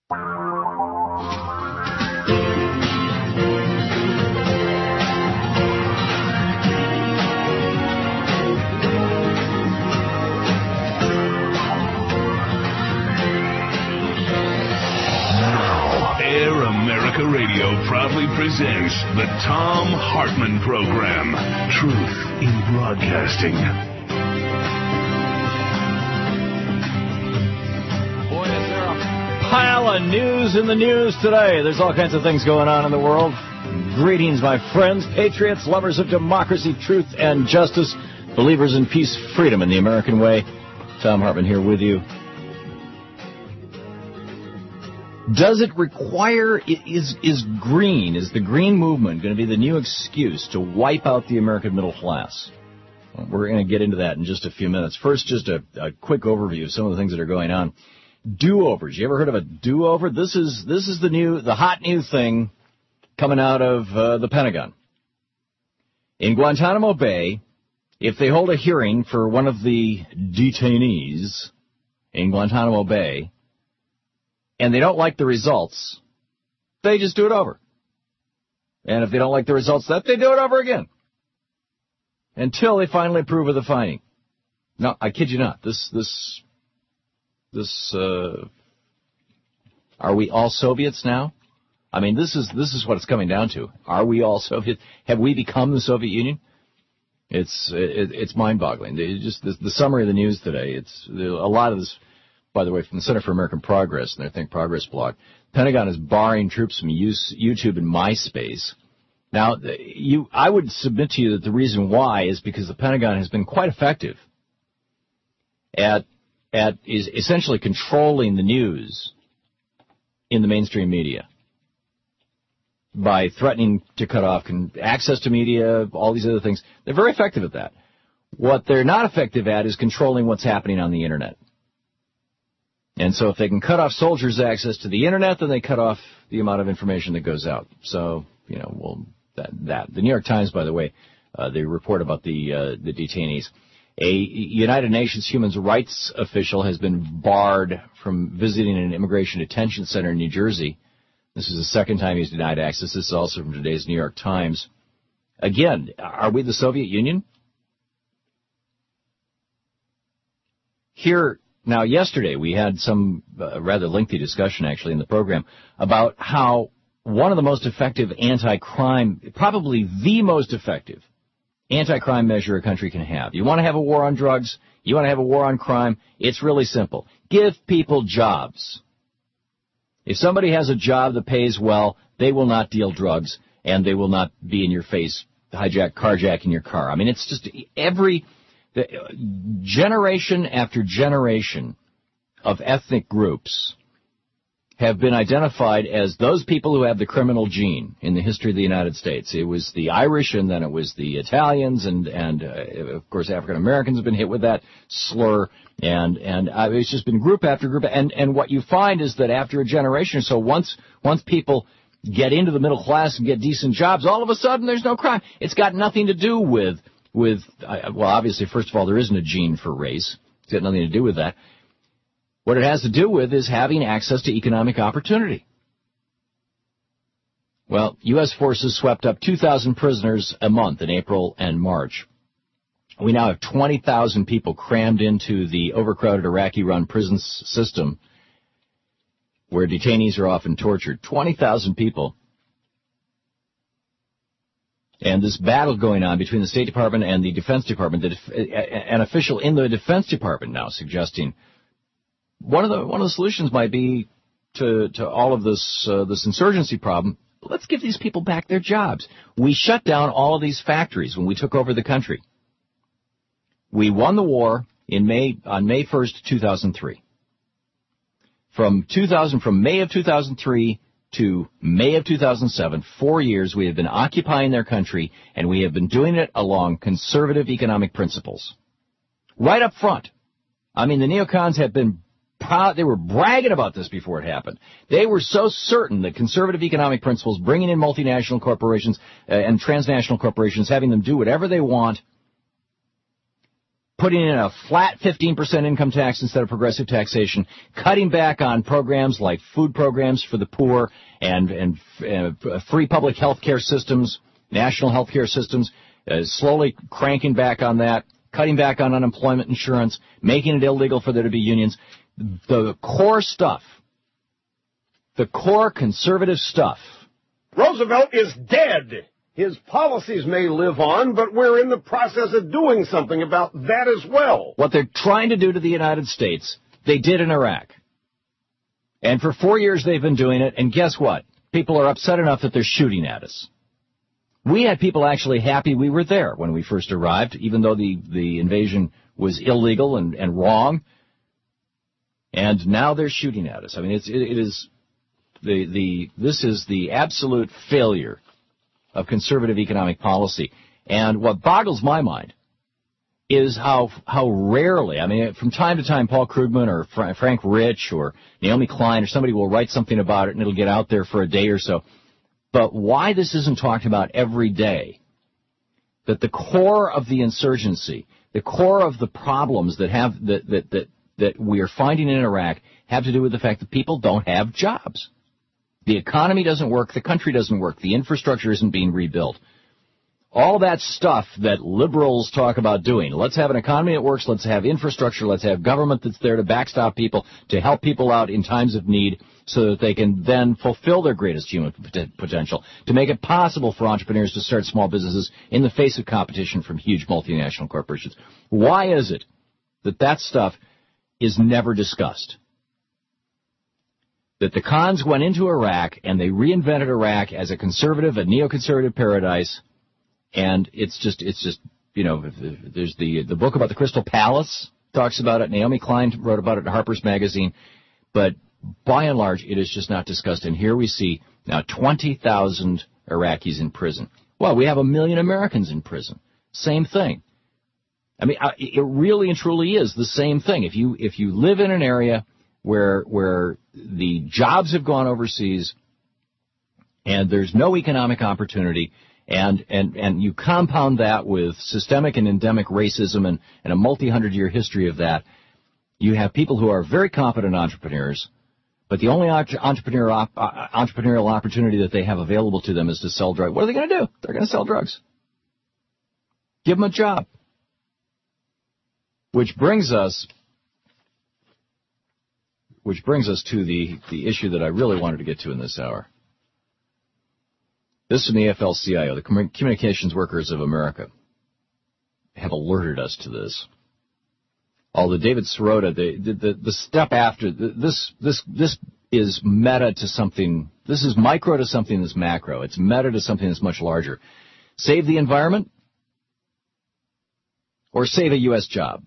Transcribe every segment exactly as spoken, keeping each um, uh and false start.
Air America Radio proudly presents the Thom Hartmann Program. Truth in Broadcasting. Boy, is there a pile of news in the news today. There's all kinds of things going on in the world. Greetings, my friends, patriots, lovers of democracy, truth, and justice, believers in peace, freedom, and the American way. Thom Hartmann here with you. Does it require, is is green, is the green movement going to be the new excuse to wipe out the American middle class? Well, we're going to get into that in just a few minutes. First, just a, a quick overview of some of the things that are going on. Do-overs. You ever heard of a do-over? This is this is the new, the hot new thing coming out of uh, the Pentagon. In Guantanamo Bay, if they hold a hearing for one of the detainees in Guantanamo Bay, and they don't like the results, they just do it over. And if they don't like the results, that they do it over again. Until they finally approve of the finding. No, I kid you not. This, this, this, uh, are we all Soviets now? I mean, this is, this is what it's coming down to. Are we all Soviets? Have we become the Soviet Union? It's, it, it's mind-boggling. It just, the, the summary of the news today, it's, a lot of this, by the way, from the Center for American Progress and their Think Progress blog, Pentagon is barring troops from use, YouTube and MySpace. Now, you, I would submit to you that the reason why is because the Pentagon has been quite effective at, at is essentially controlling the news in the mainstream media by threatening to cut off access to media, all these other things. They're very effective at that. What they're not effective at is controlling what's happening on the Internet. And so if they can cut off soldiers' access to the Internet, then they cut off the amount of information that goes out. So, you know, well, that, that. The New York Times, by the way, uh, they report about the, uh, the detainees. A United Nations human rights official has been barred from visiting an immigration detention center in New Jersey. This is the second time he's denied access. This is also from today's New York Times. Again, are we the Soviet Union? Here, now, yesterday we had some uh, rather lengthy discussion, actually, in the program about how one of the most effective anti-crime, probably the most effective anti-crime measure a country can have. You want to have a war on drugs? You want to have a war on crime? It's really simple. Give people jobs. If somebody has a job that pays well, they will not deal drugs, and they will not be in your face, hijack, carjacking your car. I mean, it's just every... The generation after generation of ethnic groups have been identified as those people who have the criminal gene in the history of the United States. It was the Irish, and then it was the Italians, and, and uh, of course, African Americans have been hit with that slur, and, and uh, it's just been group after group. And, and what you find is that after a generation or so, once, once people get into the middle class and get decent jobs, all of a sudden there's no crime. It's got nothing to do with With, well, obviously, first of all, there isn't a gene for race. It's got nothing to do with that. What it has to do with is having access to economic opportunity. Well, U S forces swept up two thousand prisoners a month in April and March. We now have twenty thousand people crammed into the overcrowded Iraqi-run prison system where detainees are often tortured. twenty thousand people. And this battle going on between the State Department and the Defense Department, the def- an official in the Defense Department now suggesting one of the one of the solutions might be to to all of this uh, this insurgency problem. Let's give these people back their jobs. We shut down all of these factories when we took over the country. We won the war in May on May first, two thousand three. From two thousand, from May of two thousand three to May of two thousand seven, four years we have been occupying their country, and we have been doing it along conservative economic principles. Right up front. I mean, the neocons have been proud, they were bragging about this before it happened. They were so certain that conservative economic principles, bringing in multinational corporations uh, and transnational corporations, having them do whatever they want, putting in a flat fifteen percent income tax instead of progressive taxation, cutting back on programs like food programs for the poor and, and uh, free public health care systems, national health care systems, uh, slowly cranking back on that, cutting back on unemployment insurance, making it illegal for there to be unions. The core stuff, the core conservative stuff. Roosevelt is dead. His policies may live on, but we're in the process of doing something about that as well. What they're trying to do to the United States, they did in Iraq. And for four years they've been doing it, and guess what? People are upset enough that they're shooting at us. We had people actually happy we were there when we first arrived, even though the, the invasion was illegal and, and wrong. And now they're shooting at us. I mean, it's, it, it is the, the, this is the absolute failure of conservative economic policy. And what boggles my mind is how, how rarely, I mean, from time to time, Paul Krugman or Fra- Frank Rich or Naomi Klein or somebody will write something about it and it'll get out there for a day or so. But why this isn't talked about every day, that the core of the insurgency, the core of the problems that have, that, that, that, that we are finding in Iraq have to do with the fact that people don't have jobs. The economy doesn't work, the country doesn't work, the infrastructure isn't being rebuilt. All that stuff that liberals talk about doing. Let's have an economy that works, let's have infrastructure, let's have government that's there to backstop people, to help people out in times of need so that they can then fulfill their greatest human potential, to make it possible for entrepreneurs to start small businesses in the face of competition from huge multinational corporations. Why is it that that stuff is never discussed? That the cons went into Iraq and they reinvented Iraq as a conservative, a neoconservative paradise, and it's just, it's just, you know, there's the the book about the Crystal Palace talks about it. Naomi Klein wrote about it in Harper's Magazine, but by and large, it is just not discussed. And here we see now twenty thousand Iraqis in prison. Well, we have a million Americans in prison. Same thing. I mean, it really and truly is the same thing. If you if you live in an area where where the jobs have gone overseas and there's no economic opportunity, and and and you compound that with systemic and endemic racism and, and a multi-hundred-year history of that, you have people who are very competent entrepreneurs, but the only entrepreneur op, uh, entrepreneurial opportunity that they have available to them is to sell drugs. What are they going to do? They're going to sell drugs. Give them a job. Which brings us Which brings us to the, the issue that I really wanted to get to in this hour. This is from the A F L C I O, the Communications Workers of America, have alerted us to this. Although David Sirota, the, the, the step after, this, this, this is meta to something, this is micro to something that's macro. It's meta to something that's much larger. Save the environment or save a U S job.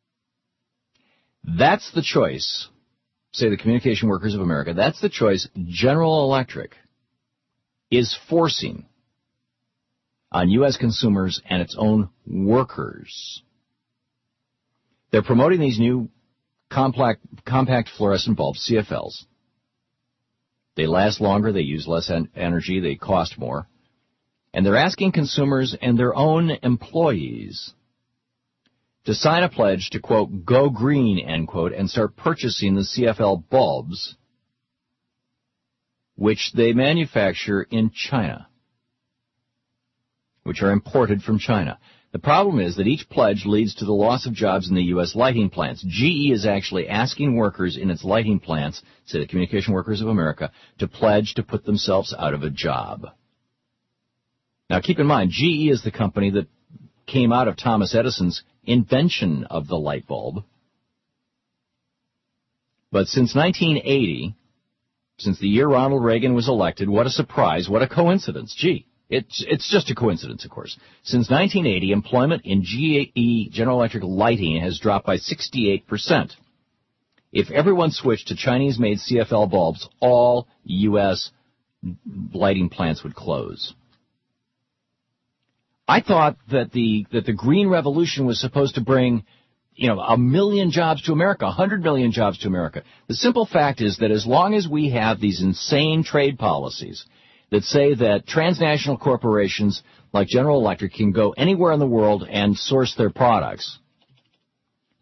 That's the choice. Say the Communication Workers of America, that's the choice General Electric is forcing on U S consumers and its own workers. They're promoting these new compact, compact fluorescent bulbs, C F Ls. They last longer, they use less en- energy, they cost more. And they're asking consumers and their own employees to sign a pledge to, quote, go green, end quote, and start purchasing the C F L bulbs, which they manufacture in China, which are imported from China. The problem is that each pledge leads to the loss of jobs in the U S lighting plants. G E is actually asking workers in its lighting plants, say the Communication Workers of America, to pledge to put themselves out of a job. Now, keep in mind, G E is the company that came out of Thomas Edison's invention of the light bulb. But since nineteen eighty, since the year Ronald Reagan was elected, what a surprise, what a coincidence. Gee, it's, it's just a coincidence, of course. Since nineteen eighty, employment in G E, General Electric lighting, has dropped by sixty-eight percent. If everyone switched to Chinese-made C F L bulbs, all U S lighting plants would close. I thought that the that the Green Revolution was supposed to bring, you know, a million jobs to America, a hundred million jobs to America. The simple fact is that as long as we have these insane trade policies that say that transnational corporations like General Electric can go anywhere in the world and source their products,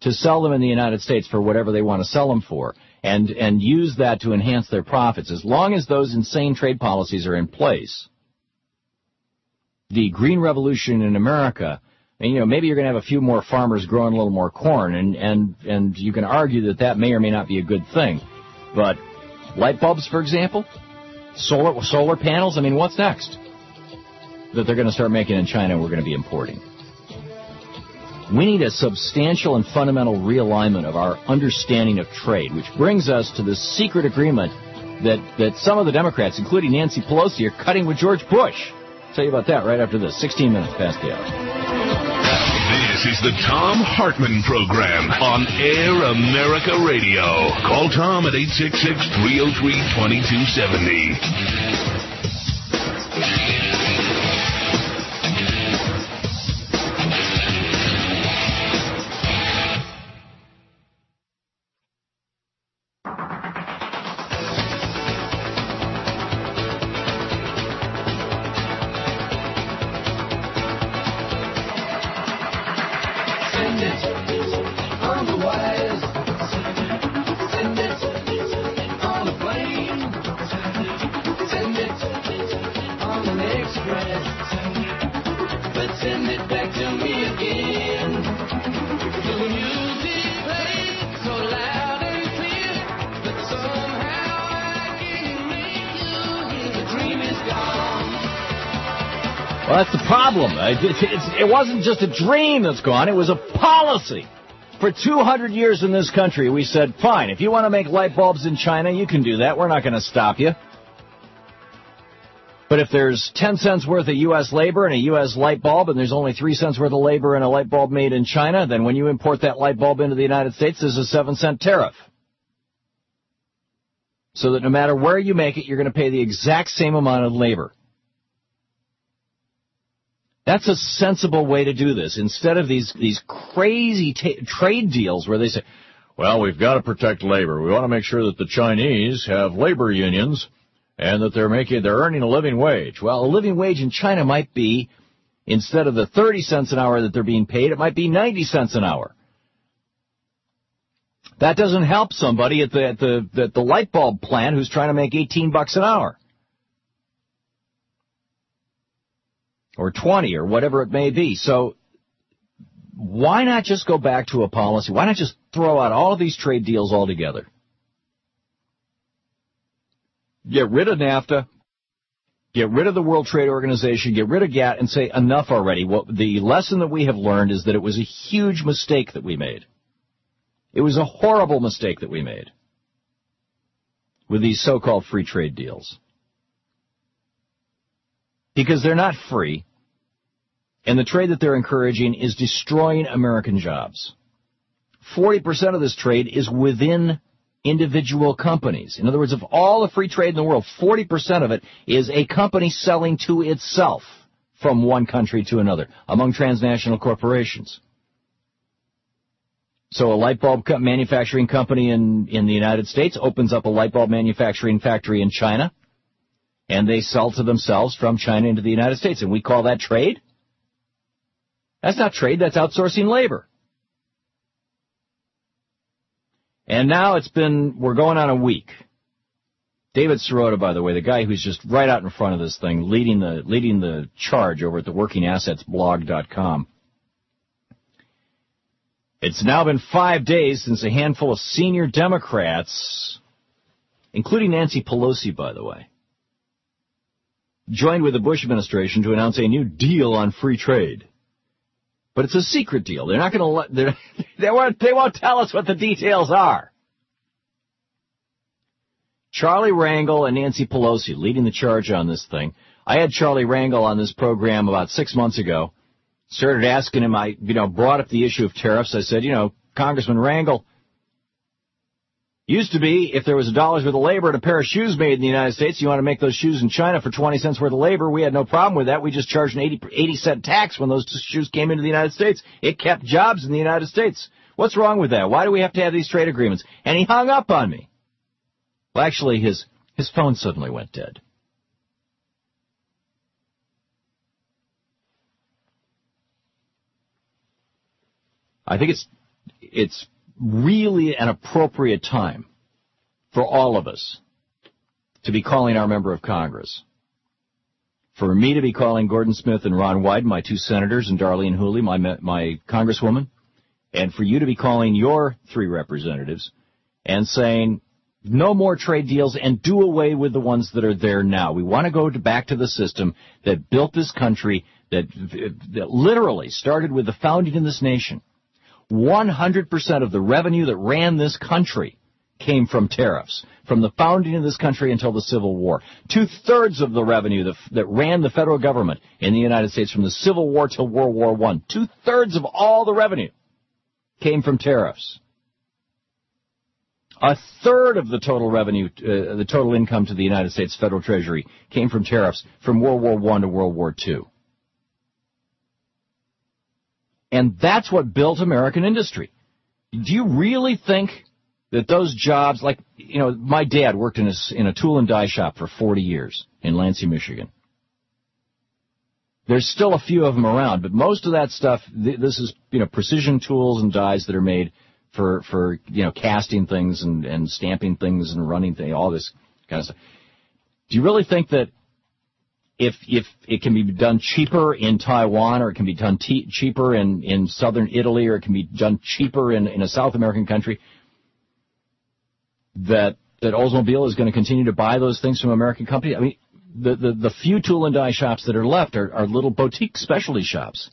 to sell them in the United States for whatever they want to sell them for, and, and use that to enhance their profits. As long as those insane trade policies are in place, the green revolution in America, and, you know, maybe you're going to have a few more farmers growing a little more corn, and, and, and you can argue that that may or may not be a good thing. But light bulbs, for example, solar, solar panels, I mean, what's next? That they're going to start making in China and we're going to be importing. We need a substantial and fundamental realignment of our understanding of trade, which brings us to the secret agreement that, that some of the Democrats, including Nancy Pelosi, are cutting with George Bush. I'll tell you about that right after this. sixteen minutes past the hour. This is the Thom Hartmann Program on Air America Radio. Call Tom at eight six six, three oh three, two two seven oh. Well, that's the problem. It, it, it's, it wasn't just a dream that's gone. It was a policy. For two hundred years in this country, we said, fine, if you want to make light bulbs in China, you can do that. We're not going to stop you. But if there's ten cents worth of U S labor in a U S light bulb and there's only three cents worth of labor in a light bulb made in China, then when you import that light bulb into the United States, there's a seven cent tariff. So that no matter where you make it, you're going to pay the exact same amount of labor. That's a sensible way to do this, instead of these these crazy ta- trade deals where they say, well, we've got to protect labor. We want to make sure that the Chinese have labor unions and that they're making they're earning a living wage. Well, a living wage in China might be, instead of the thirty cents an hour that they're being paid, it might be ninety cents an hour. That doesn't help somebody at the at the at the light bulb plant who's trying to make eighteen bucks an hour. Or twenty, or whatever it may be. So why not just go back to a policy? Why not just throw out all of these trade deals altogether? Get rid of NAFTA, get rid of the World Trade Organization, get rid of GATT, and say enough already. What the lesson that we have learned is that it was a huge mistake that we made. It was a horrible mistake that we made with these so-called free trade deals. Because they're not free, and the trade that they're encouraging is destroying American jobs. forty percent of this trade is within individual companies. In other words, of all the free trade in the world, forty percent of it is a company selling to itself from one country to another, among transnational corporations. So a light bulb manufacturing company in, in the United States opens up a light bulb manufacturing factory in China, and they sell to themselves from China into the United States. And we call that trade? That's not trade, that's outsourcing labor. And now it's been, we're going on a week. David Sirota, by the way, the guy who's just right out in front of this thing, leading the leading the charge over at the working assets blog dot com. It's now been five days since a handful of senior Democrats, including Nancy Pelosi, by the way, joined with the Bush administration to announce a new deal on free trade. But it's a secret deal. They're not going to let, they're, they won't, they won't tell us what the details are. Charlie Rangel and Nancy Pelosi leading the charge on this thing. I had Charlie Rangel on this program about six months ago. Started asking him, I, you know, brought up the issue of tariffs. I said, you know, Congressman Rangel, used to be, if there was a dollar's worth of labor and a pair of shoes made in the United States, you want to make those shoes in China for twenty cents worth of labor, we had no problem with that. We just charged an eighty, eighty cent tax when those shoes came into the United States. It kept jobs in the United States. What's wrong with that? Why do we have to have these trade agreements? And he hung up on me. Well, actually, his, his phone suddenly went dead. I think it's, it's really an appropriate time for all of us to be calling our member of Congress. For me to be calling Gordon Smith and Ron Wyden, my two senators, and Darlene Hooley, my my congresswoman, and for you to be calling your three representatives and saying no more trade deals and do away with the ones that are there now. We want to go to back to the system that built this country, that, that literally started with the founding of this nation. one hundred percent of the revenue that ran this country came from tariffs, from the founding of this country until the Civil War. Two-thirds of the revenue that, that ran the federal government in the United States from the Civil War till World War One, two-thirds of all the revenue came from tariffs. A third of the total revenue, uh, the total income to the United States Federal Treasury came from tariffs from World War One to World War Two. And that's what built American industry. Do you really think that those jobs, like, you know, my dad worked in a, in a tool and die shop for forty years in Lansing, Michigan. There's still a few of them around, but most of that stuff, th- this is, you know, precision tools and dies that are made for, for you know, casting things and, and stamping things and running things, all this kind of stuff. Do you really think that if if it can be done cheaper in Taiwan, or it can be done te- cheaper in, in southern Italy, or it can be done cheaper in, in a South American country, that that Oldsmobile is going to continue to buy those things from American companies? I mean, the, the, the few tool and die shops that are left are, are little boutique specialty shops.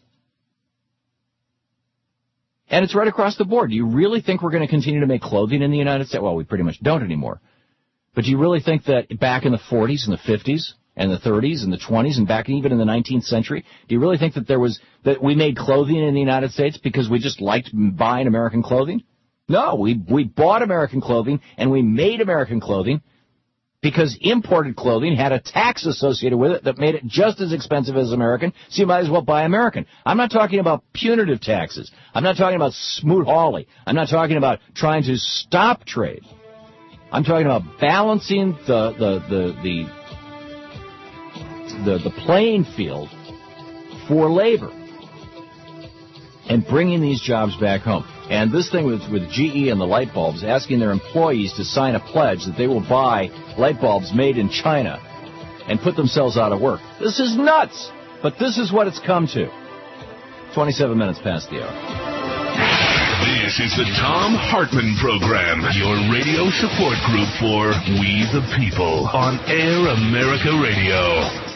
And it's right across the board. Do you really think we're going to continue to make clothing in the United States? Well, we pretty much don't anymore. But do you really think that back in the forties and the fifties and the thirties and the twenties and back even in the nineteenth century, do you really think that there was, that we made clothing in the United States because we just liked buying American clothing? No, we we bought American clothing and we made American clothing because imported clothing had a tax associated with it that made it just as expensive as American, so you might as well buy American. I'm not talking about punitive taxes. I'm not talking about Smoot-Hawley. I'm not talking about trying to stop trade. I'm talking about balancing the the the the, the, the playing field for labor and bringing these jobs back home. And this thing with, with G E and the light bulbs, asking their employees to sign a pledge that they will buy light bulbs made in China and put themselves out of work. This is nuts, but this is what it's come to. twenty-seven minutes past the hour. This is the Thom Hartmann Program, your radio support group for We the People on Air America Radio.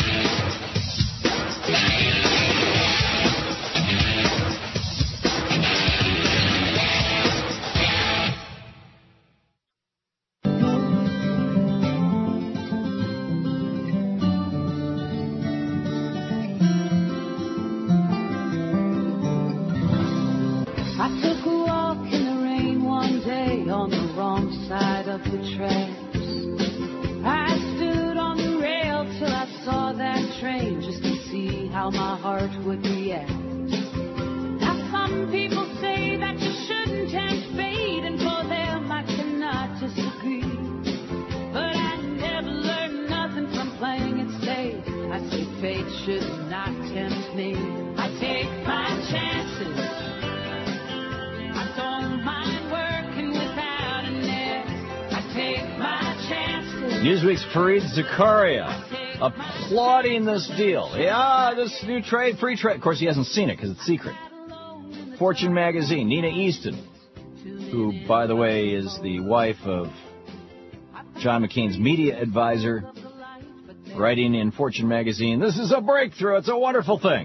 Newsweek's Fareed Zakaria applauding this deal. Yeah, this new trade, free trade. Of course, he hasn't seen it because it's secret. Fortune magazine, Nina Easton, who, by the way, is the wife of John McCain's media advisor, writing in Fortune magazine, "This is a breakthrough. It's a wonderful thing.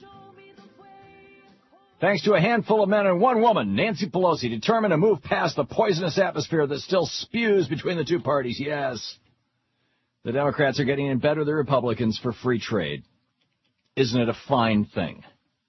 Thanks to a handful of men and one woman, Nancy Pelosi determined to move past the poisonous atmosphere that still spews between the two parties." Yes, the Democrats are getting in bed with the Republicans for free trade. Isn't it a fine thing?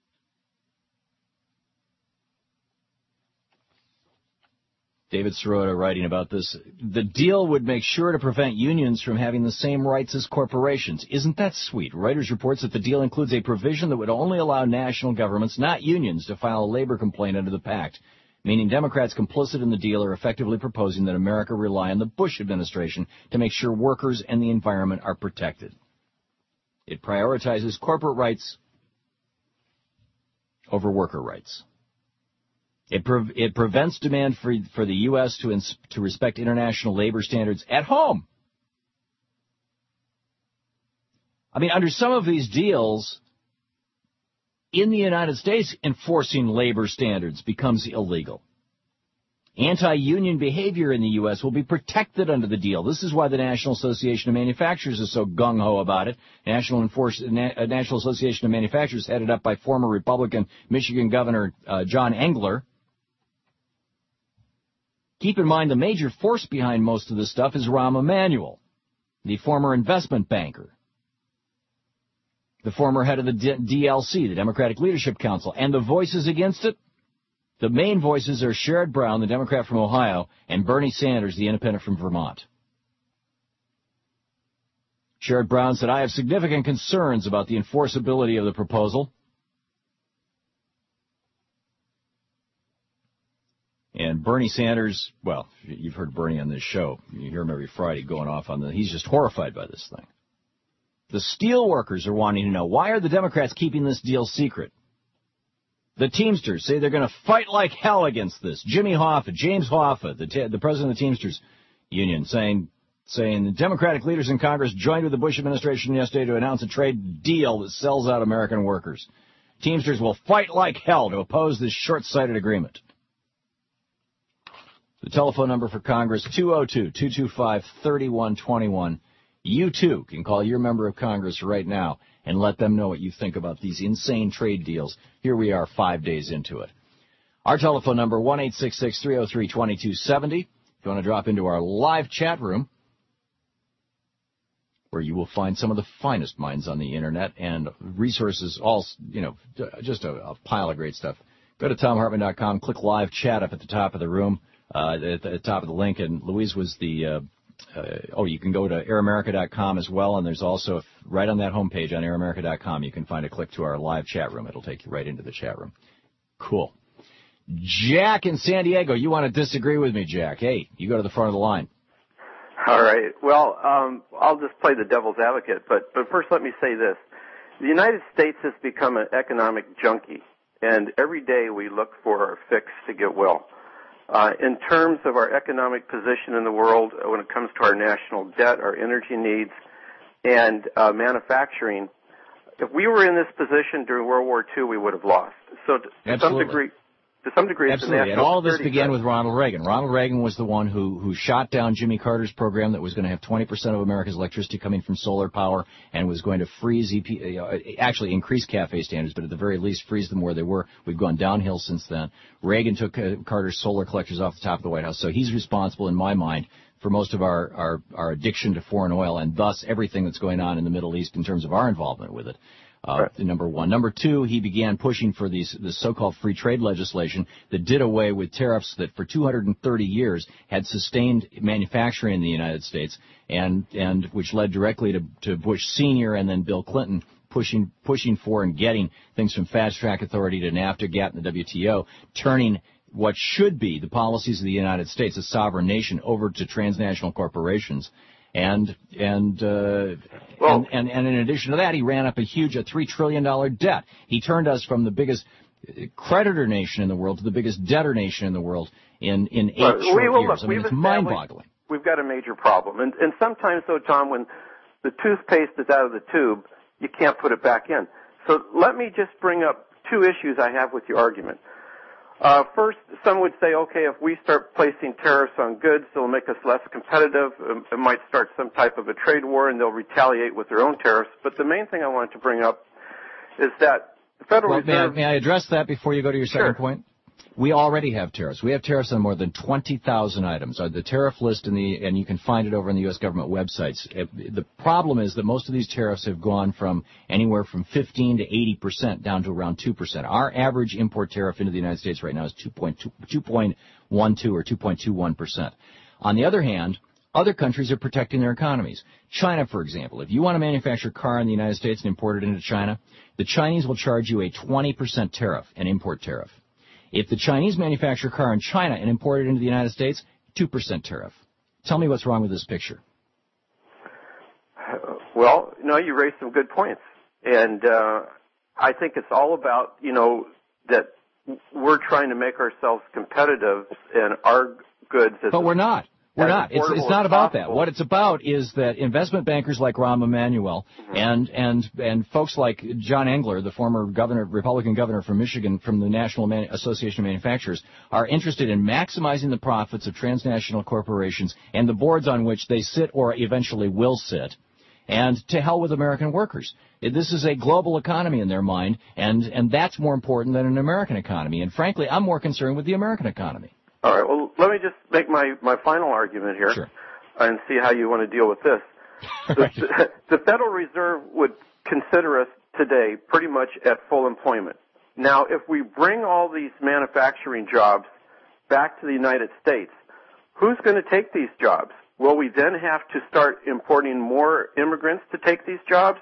David Sirota writing about this. The deal would make sure to prevent unions from having the same rights as corporations. Isn't that sweet? Reuters reports that the deal includes a provision that would only allow national governments, not unions, to file a labor complaint under the pact, meaning Democrats complicit in the deal are effectively proposing that America rely on the Bush administration to make sure workers and the environment are protected. It prioritizes corporate rights over worker rights. It pre- it prevents demand for for the U S to ins- to respect international labor standards at home. I mean, under some of these deals, in the United States, enforcing labor standards becomes illegal. Anti-union behavior in the U S will be protected under the deal. This is why the National Association of Manufacturers is so gung-ho about it. National, Enforce, Na- National Association of Manufacturers, headed up by former Republican Michigan Governor uh, John Engler. Keep in mind, the major force behind most of this stuff is Rahm Emanuel, the former investment banker, the former head of the D- DLC, the Democratic Leadership Council, and the voices against it. The main voices are Sherrod Brown, the Democrat from Ohio, and Bernie Sanders, the independent from Vermont. Sherrod Brown said, I have significant concerns about the enforceability of the proposal. And Bernie Sanders, well, you've heard Bernie on this show. You hear him every Friday going off on the, he's just horrified by this thing. The steel workers are wanting to know, why are the Democrats keeping this deal secret? The Teamsters say they're going to fight like hell against this. Jimmy Hoffa, James Hoffa, the, te- the president of the Teamsters Union, saying saying the Democratic leaders in Congress joined with the Bush administration yesterday to announce a trade deal that sells out American workers. Teamsters will fight like hell to oppose this short-sighted agreement. The telephone number for Congress, two oh two, two two five, three one two one. You, too, can call your member of Congress right now and let them know what you think about these insane trade deals. Here we are five days into it. Our telephone number, one eight six six, three oh three, two two seven oh. If you want to drop into our live chat room, where you will find some of the finest minds on the Internet and resources, all, you know, just a, a pile of great stuff. Go to tom hartman dot com, click live chat up at the top of the room, uh, at the top of the link, and Louise was the... Uh, Uh, oh, you can go to air america dot com as well, and there's also, right on that homepage on air america dot com, you can find a click to our live chat room. It'll take you right into the chat room. Cool. Jack in San Diego, you want to disagree with me, Jack. Hey, you go to the front of the line. All right. Well, um, I'll just play the devil's advocate, but, but first let me say this. The United States has become an economic junkie, and every day we look for a fix to get well. Uh, in terms of our economic position in the world, when it comes to our national debt, our energy needs, and uh, manufacturing, if we were in this position during World War Two, we would have lost. So to, to some degree, to some degree, it's Absolutely. a And all of this security began threat. with Ronald Reagan. Ronald Reagan was the one who, who shot down Jimmy Carter's program that was going to have twenty percent of America's electricity coming from solar power and was going to freeze, E P, uh, actually increase CAFE standards, but at the very least freeze them where they were. We've gone downhill since then. Reagan took uh, Carter's solar collectors off the top of the White House, so he's responsible, in my mind, for most of our, our, our addiction to foreign oil and thus everything that's going on in the Middle East in terms of our involvement with it. Uh, right. Number one. Number two, he began pushing for these, this so-called free trade legislation that did away with tariffs that for two hundred thirty years had sustained manufacturing in the United States, and, and which led directly to, to Bush Senior and then Bill Clinton pushing, pushing for and getting things from Fast Track Authority to NAFTA, GATT, and the W T O, turning what should be the policies of the United States, a sovereign nation, over to transnational corporations. And and, uh, well, and and and in addition to that, he ran up a huge, a three trillion dollar debt. He turned us from the biggest creditor nation in the world to the biggest debtor nation in the world in in eight well, short we will, years. Look, I mean, it's mind-boggling. We've got a major problem, and and sometimes though, Tom, when the toothpaste is out of the tube, you can't put it back in. So let me just bring up two issues I have with your argument. Uh, first, some would say, okay, if we start placing tariffs on goods, it'll make us less competitive. It might start some type of a trade war, and they'll retaliate with their own tariffs. But the main thing I wanted to bring up is that the Federal well, Reserve... May I, may I address that before you go to your second Sure. point? We already have tariffs. We have tariffs on more than twenty thousand items. Uh, the tariff list, in the, and you can find it over on the U S government websites. Uh, the problem is that most of these tariffs have gone from anywhere from fifteen to eighty percent down to around two percent. Our average import tariff into the United States right now is two point one two or two point two one percent. On the other hand, other countries are protecting their economies. China, for example, if you want to manufacture a car in the United States and import it into China, the Chinese will charge you a twenty percent tariff, an import tariff. If the Chinese manufacture a car in China and import it into the United States, two percent tariff. Tell me what's wrong with this picture. Well, no, you raised some good points. And uh, I think it's all about, you know, that we're trying to make ourselves competitive and our goods. As but we're not. We're not. It's, it's not about possible. that. What it's about is that investment bankers like Rahm Emanuel mm-hmm. and and and folks like John Engler, the former governor, Republican governor from Michigan, from the National Man- Association of Manufacturers, are interested in maximizing the profits of transnational corporations and the boards on which they sit or eventually will sit. And to hell with American workers. This is a global economy in their mind, and and that's more important than an American economy. And frankly, I'm more concerned with the American economy. All right, well, let me just make my, my final argument here sure. and see how you want to deal with this. right. the, the Federal Reserve would consider us today pretty much at full employment. Now, if we bring all these manufacturing jobs back to the United States, who's going to take these jobs? Will we then have to start importing more immigrants to take these jobs?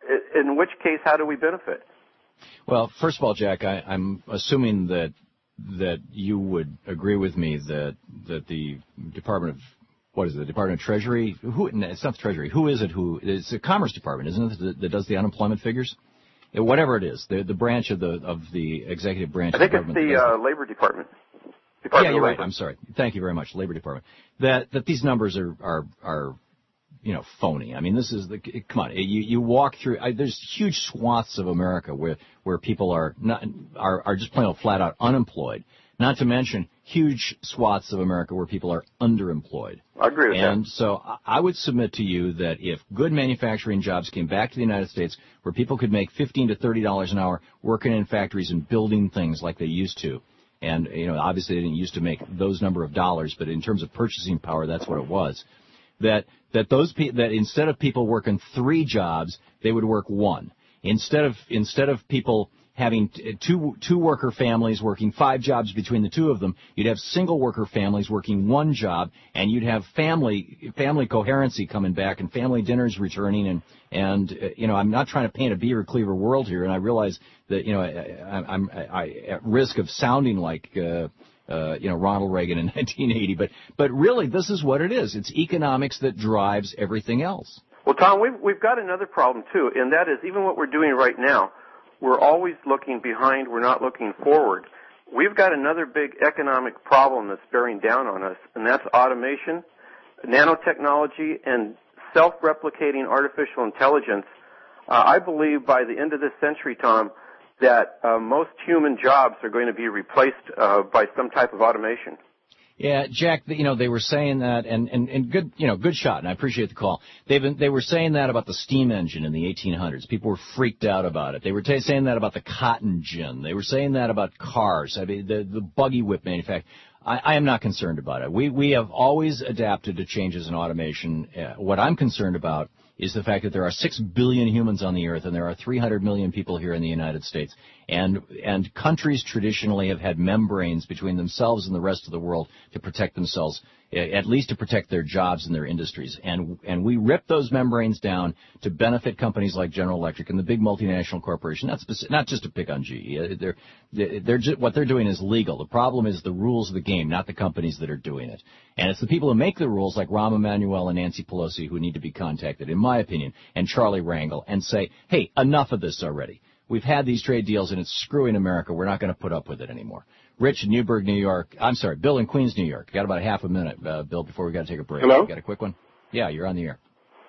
In which case, how do we benefit? Well, first of all, Jack, I, I'm assuming that that you would agree with me that that the Department of what is it, the Department of Treasury? Who? It's not the Treasury. Who is it? Who? It's the Commerce Department, isn't it? That, that does the unemployment figures. Whatever it is, the the branch of the of the executive branch. I think of the it's the uh, Labor Department. Department yeah, you're of right. Labor. I'm sorry. Thank you very much, Labor Department. That that these numbers are are are. you know, phony. I mean, this is the, come on, you, you walk through, I, there's huge swaths of America where, where people are not, are, are just plain old flat out unemployed. Not to mention huge swaths of America where people are underemployed. I agree with and that. And so I would submit to you that if good manufacturing jobs came back to the United States where people could make fifteen to thirty dollars an hour working in factories and building things like they used to, and, you know, obviously they didn't used to make those number of dollars, but in terms of purchasing power, that's what it was. That that those pe- that instead of people working three jobs, they would work one. Instead of instead of people having t- two two worker families working five jobs between the two of them, you'd have single worker families working one job, and you'd have family family coherency coming back and family dinners returning. And and uh, you know, I'm not trying to paint a Beaver Cleaver world here, and I realize that you know I, I, I'm I, at risk of sounding like. Uh, Uh, you know, Ronald Reagan in nineteen eighty, but but really, this is what it is. It's economics that drives everything else. Well, Tom, we've we've got another problem too, and that is even what we're doing right now, we're always looking behind. We're not looking forward. We've got another big economic problem that's bearing down on us, and that's automation, nanotechnology, and self-replicating artificial intelligence. Uh, I believe by the end of this century, Tom, that uh, most human jobs are going to be replaced uh, by some type of automation. Yeah, Jack, you know, they were saying that, and, and, and good, you know, good shot, and I appreciate the call. They've been, they were saying that about the steam engine in the eighteen hundreds. People were freaked out about it. They were t- saying that about the cotton gin. They were saying that about cars. I mean, the, the buggy whip manufacturer. I, I am not concerned about it. We, we have always adapted to changes in automation. Uh, what I'm concerned about is the fact that there are six billion humans on the earth and there are three hundred million people here in the United States. And, and countries traditionally have had membranes between themselves and the rest of the world to protect themselves, at least to protect their jobs and their industries. And, and we rip those membranes down to benefit companies like General Electric and the big multinational corporation, not specific, not just to pick on G E. They're, they're just, what they're doing is legal. The problem is the rules of the game, not the companies that are doing it. And it's the people who make the rules, like Rahm Emanuel and Nancy Pelosi, who need to be contacted, in my opinion, and Charlie Rangel, and say, hey, enough of this already. We've had these trade deals, and it's screwing America. We're not going to put up with it anymore. Rich in Newburgh, New York. I'm sorry, Bill in Queens, New York. Got about a half a minute, uh, Bill, before we got to take a break. Hello? You got a quick one? Yeah, you're on the air.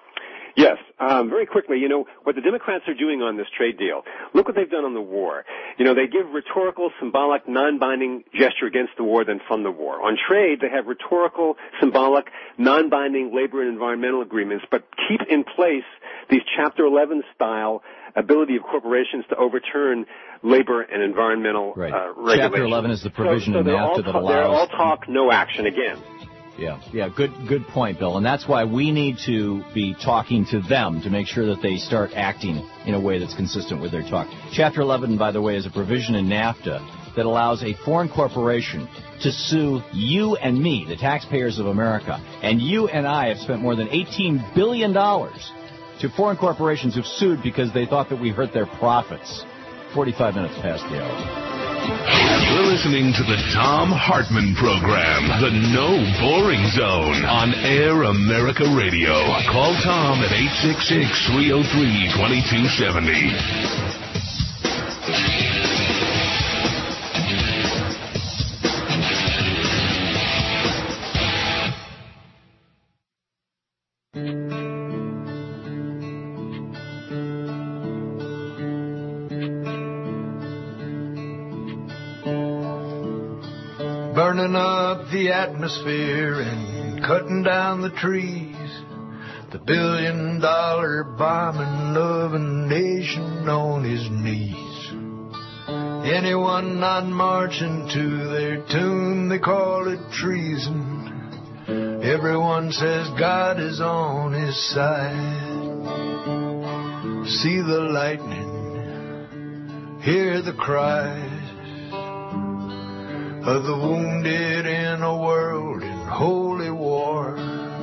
Yes. Um, very quickly, you know, what the Democrats are doing on this trade deal, look what they've done on the war. You know, they give rhetorical, symbolic, non-binding gesture against the war, then fund the war. On trade, they have rhetorical, symbolic, non-binding labor and environmental agreements, but keep in place these Chapter eleven style ability of corporations to overturn labor and environmental right. uh, regulations. Chapter eleven is the provision so, so in NAFTA that ta- allows... They're all talk, no action again. Yeah, yeah, good good point, Bill. And that's why we need to be talking to them to make sure that they start acting in a way that's consistent with their talk. Chapter eleven, by the way, is a provision in NAFTA that allows a foreign corporation to sue you and me, the taxpayers of America. And you and I have spent more than eighteen billion dollars to foreign corporations who've sued because they thought that we hurt their profits. forty-five minutes past the hour. You're listening to the Thom Hartmann Program, the No Boring Zone, on Air America Radio. Call Tom at eight six six, three oh three, two two seven oh. burning up the atmosphere and cutting down the trees. The billion-dollar bombing of a nation on his knees. Anyone not marching to their tune, they call it treason. Everyone says God is on his side. See the lightning, hear the cries of the wounded in a world in holy war.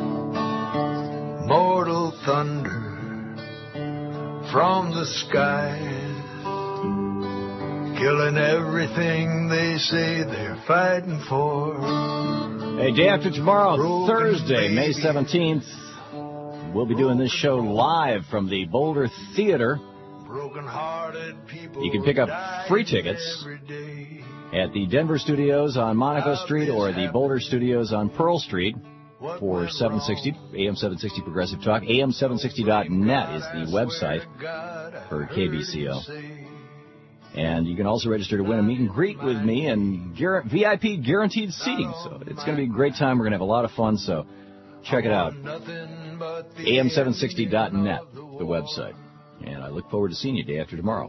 Mortal thunder from the skies, killing everything they say they're fighting for. Hey, day after tomorrow, Broken Thursday, baby. May seventeenth, we'll be doing this show live from the Boulder Theater. You can pick up free tickets at the Denver Studios on Monaco Street or the Boulder Studios on Pearl Street for seven sixty, A M seven sixty Progressive Talk. A M seven sixty dot net is the website for K B C O. And you can also register to win a meet and greet with me and V I P guaranteed seating. So it's going to be a great time. We're going to have a lot of fun, so check it out. A M seven sixty dot net, the website. And I look forward to seeing you day after tomorrow,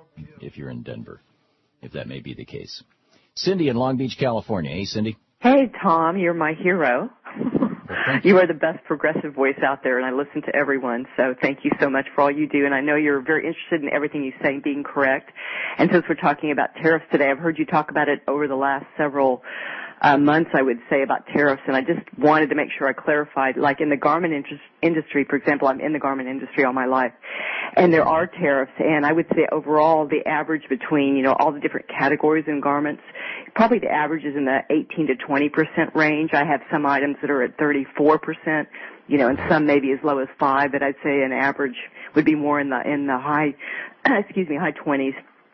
if you're in Denver, if that may be the case. Cindy in Long Beach, California. Hey, Cindy. Hey, Tom, you're my hero. Well, you are the best progressive voice out there, and I listen to everyone, so thank you so much for all you do. And I know you're very interested in everything you say being correct. And since we're talking about tariffs today, I've heard you talk about it over the last several uh, months, I would say, about tariffs, and I just wanted to make sure I clarified. Like in the garment interest, industry, for example, I'm in the garment industry all my life, and there are tariffs, and I would say overall the average between, you know, all the different categories in garments, probably the average is in the eighteen to twenty percent range. I have some items that are at thirty-four percent, you know, and some maybe as low as five, but I'd say an average would be more in the, in the high, excuse me, high twenties.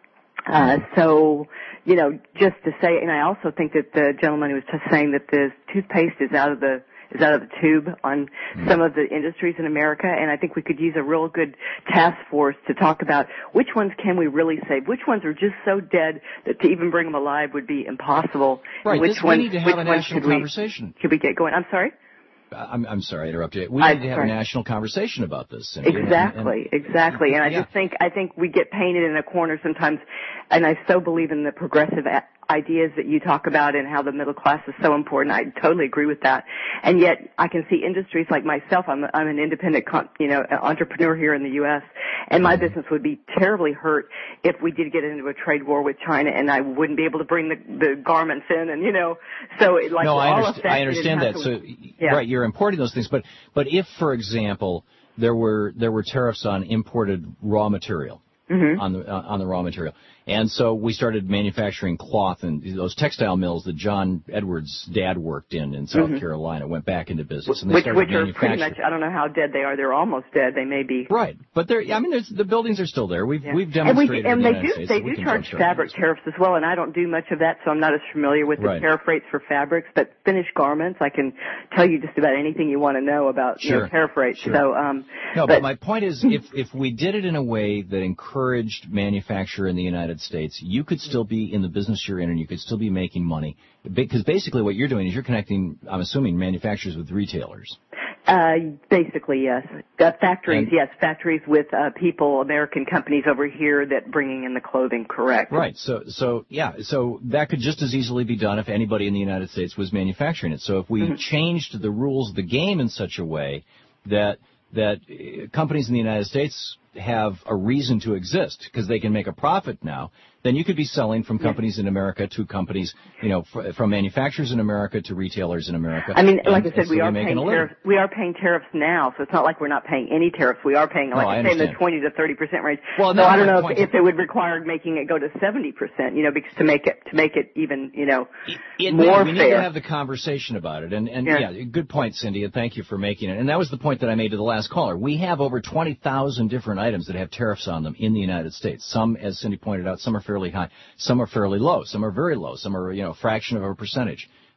Uh, so, you know, just to say, and I also think that the gentleman who was just saying that the toothpaste is out of the, is out of the tube on some of the industries in America, and I think we could use a real good task force to talk about which ones can we really save, which ones are just so dead that to even bring them alive would be impossible. Right, which this, ones, we need to have a national should we, conversation. Should we get going? I'm sorry? I'm, I'm sorry, I interrupted you. We I'm need to have sorry. a national conversation about this. Cindy. Exactly, and, and, exactly. And I yeah. just think, I think we get painted in a corner sometimes, and I so believe in the progressive a- ideas that you talk about and how the middle class is so important. I totally agree with that. And yet I can see industries like myself, I'm, I'm an independent, con- you know, entrepreneur here in the U S, and my business would be terribly hurt if we did get into a trade war with China and I wouldn't be able to bring the, the garments in, and, you know, so it, like no, we're I, all understand, I understand that. to, So, yeah. right, you're importing those things, but but if, for example, there were there were tariffs on imported raw material, mm-hmm. on the uh, on the raw material, and so we started manufacturing cloth, and those textile mills that John Edwards' dad worked in in South mm-hmm. Carolina went back into business, and they which, started which are manufacturing. pretty much, I don't know how dead they are. They're almost dead. They may be right, but they're. I mean, there's, the buildings are still there. We've yeah. we've demonstrated. And, we, and in the they do States they do do charge fabric tariffs as well, and I don't do much of that, so I'm not as familiar with the right. tariff rates for fabrics. But finished garments, I can tell you just about anything you want to know about sure. you know, tariff rates. Sure. So um, no, but, but my point is, if if we did it in a way that encouraged manufacture in the United States, you could still be in the business you're in, and you could still be making money, because basically what you're doing is you're connecting, I'm assuming, manufacturers with retailers. Uh, basically, yes. Uh, factories, and, yes. Factories with uh, people, American companies over here that bringing in the clothing, correct. Right. So, so yeah, so that could just as easily be done if anybody in the United States was manufacturing it. So if we mm-hmm. changed the rules of the game in such a way that that uh, companies in the United States have a reason to exist because they can make a profit now, then you could be selling from companies yeah. in America to companies, you know, fr- from manufacturers in America to retailers in America. I mean, and, like I said, we are paying tariffs. We are paying tariffs now, so it's not like we're not paying any tariffs. We are paying, like no, I, I say, in the twenty to thirty percent range. Well, no, I don't know if, if it would require making it go to seventy percent, you know, because to make it to make it even, you know, it, it, more we fair. We need to have the conversation about it, and and yeah. yeah, good point, Cindy, and thank you for making it. And that was the point that I made to the last caller. We have over twenty thousand different items that have tariffs on them in the United States. Some, as Cindy pointed out, some are fairly high, some are fairly low, some are very low, some are, you know, a fraction of a percentage.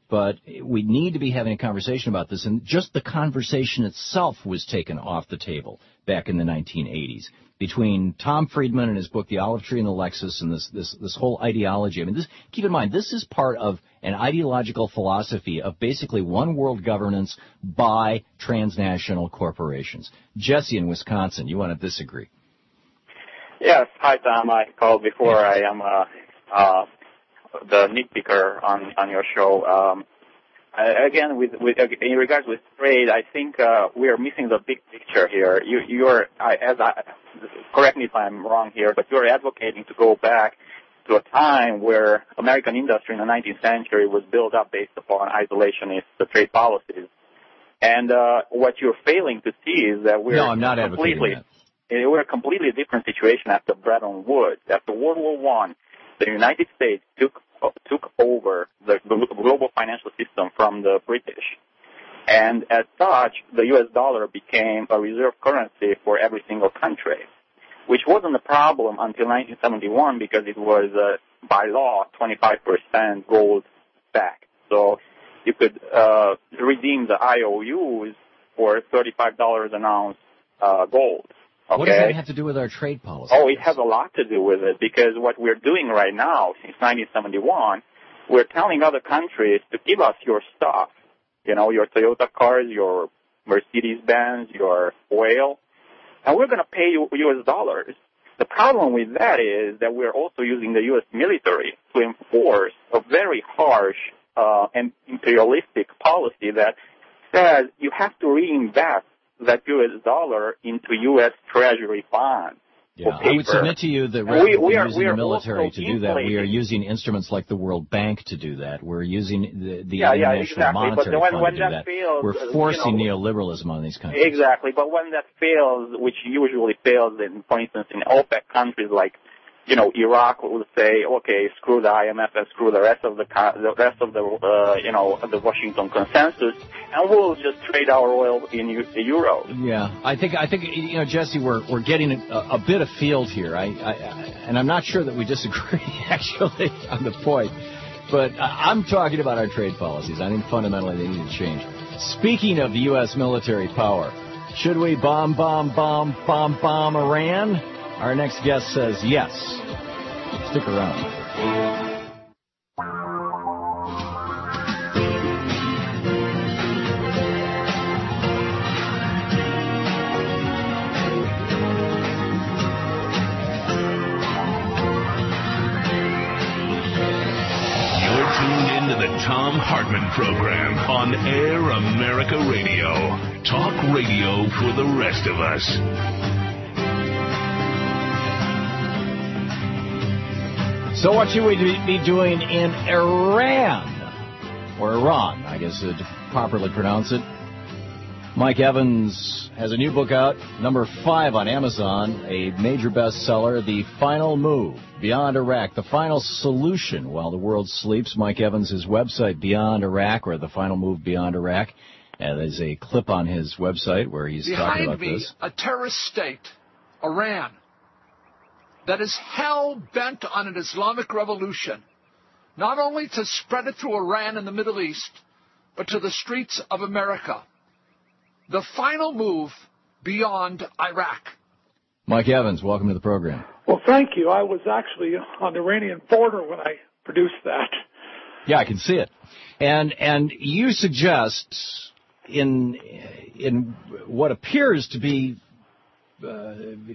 But we need to be having a conversation about this, and just the conversation itself was taken off the table back in the nineteen eighties between Tom Friedman and his book The Olive Tree and the Lexus, and this this this whole ideology. I mean, this, keep in mind, this is part of an ideological philosophy of basically one world governance by transnational corporations. Jesse in Wisconsin, you want to disagree? Yes. Hi, Tom. I called before. I am uh, uh, the nitpicker on, on your show. Um, again, with, with in regards with trade, I think uh, we are missing the big picture here. You, you're, I, as I, correct me if I'm wrong here, but you're advocating to go back to a time where American industry in the nineteenth century was built up based upon isolationist trade policies. And uh, what you're failing to see is that we're no, I'm not completely, advocating that. We're a completely different situation after Bretton Woods. After World War One, the United States took took over the global financial system from the British. And as such, the U S dollar became a reserve currency for every single country, which wasn't a problem until nineteen seventy-one because it was, uh, by law, twenty-five percent gold back. So you could uh, redeem the I O Us for thirty-five dollars an ounce uh, gold. Okay. What does that have to do with our trade policy? Oh, it has a lot to do with it because what we're doing right now since nineteen seventy-one, we're telling other countries to give us your stuff, you know, your Toyota cars, your Mercedes-Benz, your oil, and we're going to pay you U S dollars. The problem with that is that we're also using the U S military to enforce a very harsh uh, and imperialistic policy that says you have to reinvest that U S dollar into U S Treasury bonds. Yeah, I would submit to you that rather we, we than are, using we the are military to do that, we are inflating. using instruments like the World Bank to do that. We're using the, the yeah, yeah, International exactly. Monetary but when, Fund when to do that. that. Fails, We're forcing you know, neoliberalism on these countries. Exactly, but when that fails, which usually fails, in, for instance, in OPEC countries like, you know, Iraq will say, okay, screw the I M F and screw the rest of the the rest of the uh, you know the Washington Consensus, and we'll just trade our oil in euros. Yeah, I think I think you know, Jesse, we're we're getting a, a bit afield here. I, I and I'm not sure that we disagree actually on the point, but I'm talking about our trade policies. I think fundamentally they need to change. Speaking of the U S military power, should we bomb, bomb, bomb, bomb, bomb Iran? Our next guest says yes. Stick around. You're tuned into the Tom Hartman Program on Air America Radio. Talk radio for the rest of us. So what should we be doing in Iran? Or Iran, I guess to properly pronounce it. Mike Evans has a new book out, number five on Amazon, a major bestseller, The Final Move, Beyond Iraq, the final solution while the world sleeps. Mike Evans' website, Beyond Iraq, or The Final Move Beyond Iraq. And there's a clip on his website where he's Behind talking about me, this. A terrorist state, Iran, that is hell-bent on an Islamic revolution, not only to spread it through Iran and the Middle East, but to the streets of America. The final move beyond Iraq. Mike Evans, welcome to the program. Well, thank you. I was actually on the Iranian border when I produced that. Yeah, I can see it. And and you suggest in in what appears to be uh,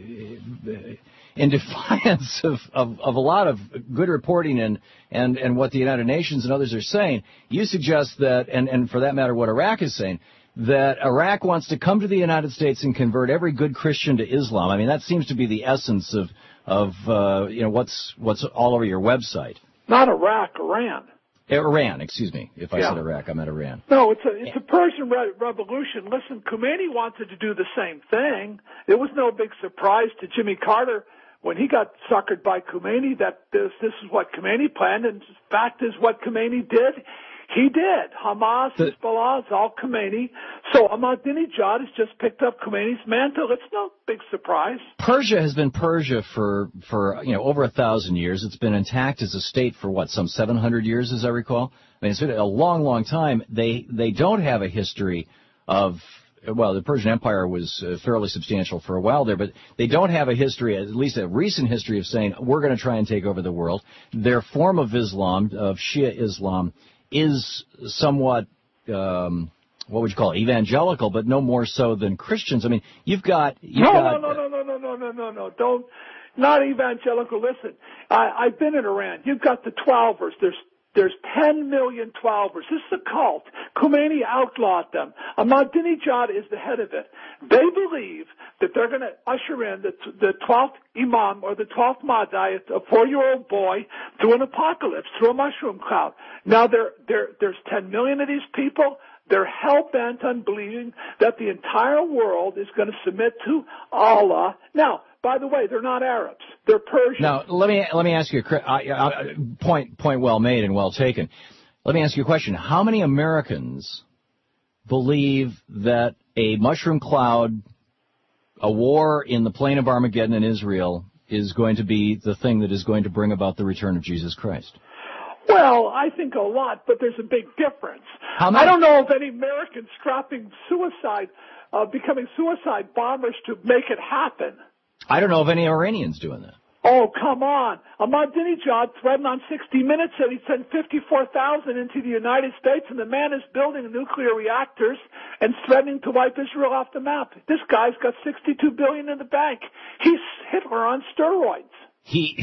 in defiance of, of, of a lot of good reporting and, and, and what the United Nations and others are saying, you suggest that, and, and for that matter what Iraq is saying, that Iraq wants to come to the United States and convert every good Christian to Islam. I mean, that seems to be the essence of, of uh, you know, what's what's all over your website. Not Iraq, Iran. Iran, excuse me. If I yeah. said Iraq, I meant Iran. No, it's a it's a Persian re- revolution. Listen, Khomeini wanted to do the same thing. It was no big surprise to Jimmy Carter when he got suckered by Khomeini that this this is what Khomeini planned, and the fact is what Khomeini did. He did. Hamas, The, Hezbollah, it's all Khomeini. So Ahmadinejad has just picked up Khomeini's mantle. It's no big surprise. Persia has been Persia for, for, you know, over a thousand years. It's been intact as a state for, what, some seven hundred years, as I recall? I mean, it's been a long, long time. They, they don't have a history of, well, the Persian Empire was uh, fairly substantial for a while there, but they don't have a history, at least a recent history, of saying, we're going to try and take over the world. Their form of Islam, of Shia Islam, is somewhat, um, what would you call it, evangelical, but no more so than Christians. I mean, you've got... You've no, got, no, no, no, no, no, no, no, no, don't, not evangelical. Listen, I, I've been in Iran. You've got the Twelvers. There's There's ten million Twelvers. This is a cult. Khomeini outlawed them. Ahmadinejad is the head of it. They believe that they're going to usher in the, the twelfth Imam or the twelfth Mahdi, a four-year-old boy, through an apocalypse, through a mushroom cloud. Now, there, there, there's ten million of these people. They're hell-bent on believing that the entire world is going to submit to Allah. Now, by the way, they're not Arabs. They're Persian. Now, let me let me ask you a uh, uh, point point well made and well taken. Let me ask you a question. How many Americans believe that a mushroom cloud, a war in the plain of Armageddon in Israel, is going to be the thing that is going to bring about the return of Jesus Christ? Well, I think a lot, but there's a big difference. How many? I don't know of any Americans strapping suicide, uh, becoming suicide bombers to make it happen. I don't know of any Iranians doing that. Oh, come on. Ahmadinejad threatened on sixty minutes that he'd send fifty-four thousand into the United States, and the man is building nuclear reactors and threatening to wipe Israel off the map. This guy's got sixty-two billion dollars in the bank. He's Hitler on steroids. He...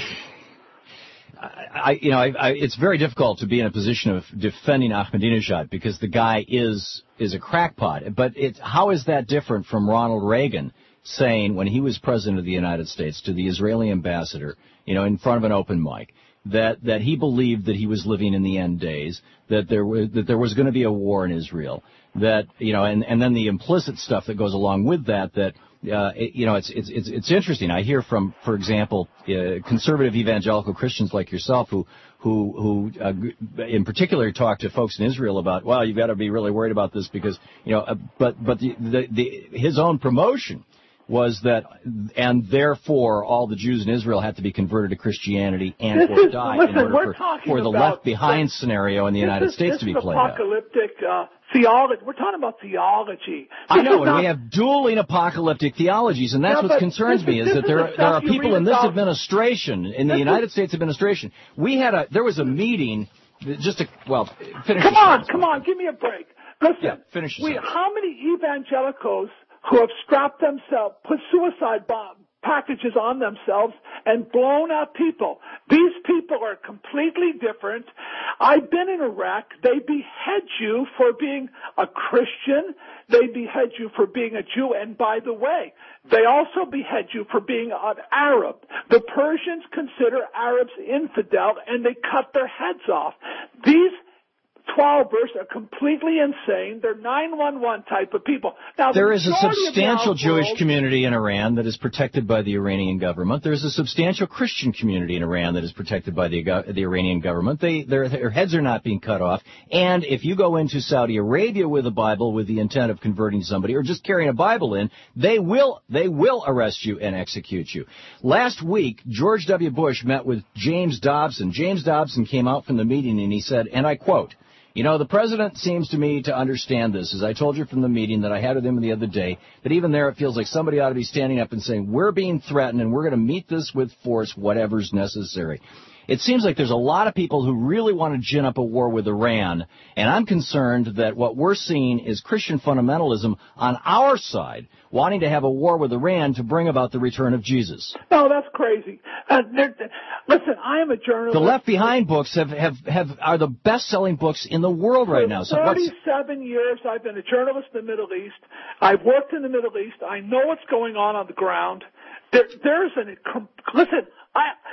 I, you know, I, I, it's very difficult to be in a position of defending Ahmadinejad because the guy is is a crackpot. But it, how is that different from Ronald Reagan saying, when he was president of the United States, to the Israeli ambassador, you know, in front of an open mic, that that he believed that he was living in the end days, that there was that there was going to be a war in Israel, that you know, and and then the implicit stuff that goes along with that, that. Uh, it, you know, it's, it's, it's, it's interesting. I hear from, for example, uh, conservative evangelical Christians like yourself who, who, who, uh, in particular talk to folks in Israel about, well, you've got to be really worried about this because, you know, uh, but, but the, the, the, his own promotion was that, and therefore all the Jews in Israel had to be converted to Christianity and this or is, die listen, in order for, for the about, left behind scenario in the United is, States to be played out. This is apocalyptic, uh, theology. We're talking about theology. This I know, and not... we have dueling apocalyptic theologies, and that's yeah, what concerns me, is that there, there are people in this about... administration, in the this United is... States administration. We had a, there was a meeting, just to, well, finish Come on, sentence, come on, give me a break. Listen, yeah, finish we, how many evangelicals who have strapped themselves, put suicide bomb packages on themselves and blown out people? These people are completely different. I've been in Iraq. They behead you for being a Christian. They behead you for being a Jew. And by the way, they also behead you for being an Arab. The Persians consider Arabs infidel, and they cut their heads off. These Twelvers are completely insane. They're nine one one type of people. Now, there is a substantial Jewish world, community in Iran that is protected by the Iranian government. There's a substantial Christian community in Iran that is protected by the the Iranian government. They, their, their heads are not being cut off. And if you go into Saudi Arabia with a Bible with the intent of converting somebody or just carrying a Bible in, they will they will arrest you and execute you. Last week, George W. Bush met with James Dobson. James Dobson came out from the meeting and he said, and I quote, "You know, the president seems to me to understand this. As I told you from the meeting that I had with him the other day, that even there it feels like somebody ought to be standing up and saying, we're being threatened and we're going to meet this with force, whatever's necessary." It seems like there's a lot of people who really want to gin up a war with Iran, and I'm concerned that what we're seeing is Christian fundamentalism on our side wanting to have a war with Iran to bring about the return of Jesus. No, that's crazy. Uh, listen, I am a journalist. The Left Behind books have, have, have are the best-selling books in the world right now. So thirty-seven years I've been a journalist in the Middle East. I've worked in the Middle East. I know what's going on on the ground. There, there's an listen. I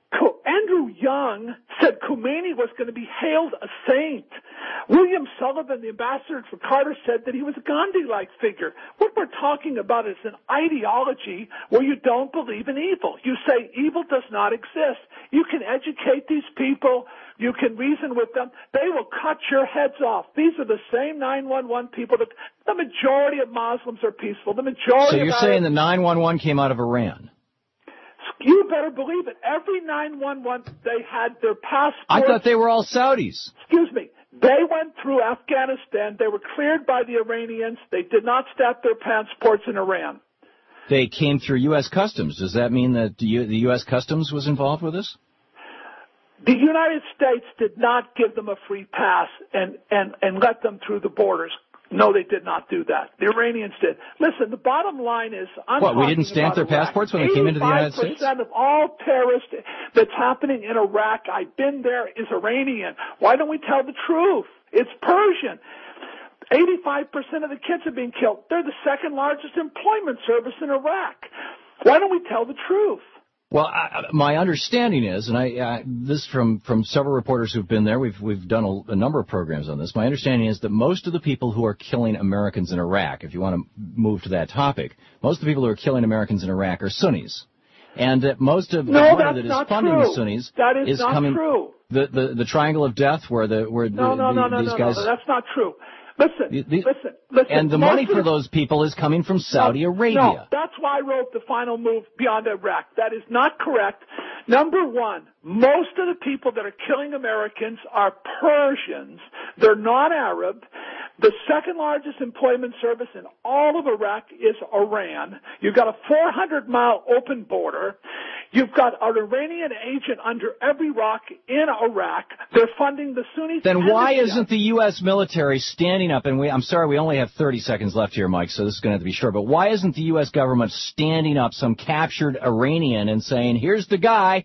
Andrew Young said Khomeini was going to be hailed a saint. William Sullivan, the ambassador for Carter, said that he was a Gandhi-like figure. What we're talking about is an ideology where you don't believe in evil. You say evil does not exist. You can educate these people. You can reason with them. They will cut your heads off. These are the same nine one one people. That, the majority of Muslims are peaceful. The majority. So you're of saying the nine one one came out of Iran? You better believe it. Every nine one one, they had their passports. I thought they were all Saudis. Excuse me. They went through Afghanistan. They were cleared by the Iranians. They did not stamp their passports in Iran. They came through U S Customs. Does that mean that the U S Customs was involved with this? The United States did not give them a free pass and, and, and let them through the borders. No, they did not do that. The Iranians did. Listen, the bottom line is... I'm what, we didn't stamp their Iraq. passports when they came into the United States? eighty-five percent of all terrorists that's happening in Iraq, I've been there, is Iranian. Why don't we tell the truth? It's Persian. eighty-five percent of the kids are being killed. They're the second largest employment service in Iraq. Why don't we tell the truth? Well, I, my understanding is, and I uh, this from from several reporters who've been there. We've we've done a, a number of programs on this. My understanding is that most of the people who are killing Americans in Iraq, if you want to move to that topic, most of the people who are killing Americans in Iraq are Sunnis, and that most of the no, money that is funding true. the Sunnis that is, is not coming. True. The, the the triangle of death, where the where no, the, no, no, the, no, these no, guys. No, that's not true. Listen, the, listen, listen. And the money for those people is coming from Saudi no, Arabia. No, that's why I wrote The Final Move Beyond Iraq. That is not correct. Number one, most of the people that are killing Americans are Persians. They're not Arab. The second largest employment service in all of Iraq is Iran. You've got a four hundred mile open border. You've got an Iranian agent under every rock in Iraq. They're funding the Sunnis. Then why the isn't the U S military standing up? And we, I'm sorry, we only have thirty seconds left here, Mike, so this is going to have to be short. But why isn't the U S government standing up some captured Iranian and saying, here's the guy?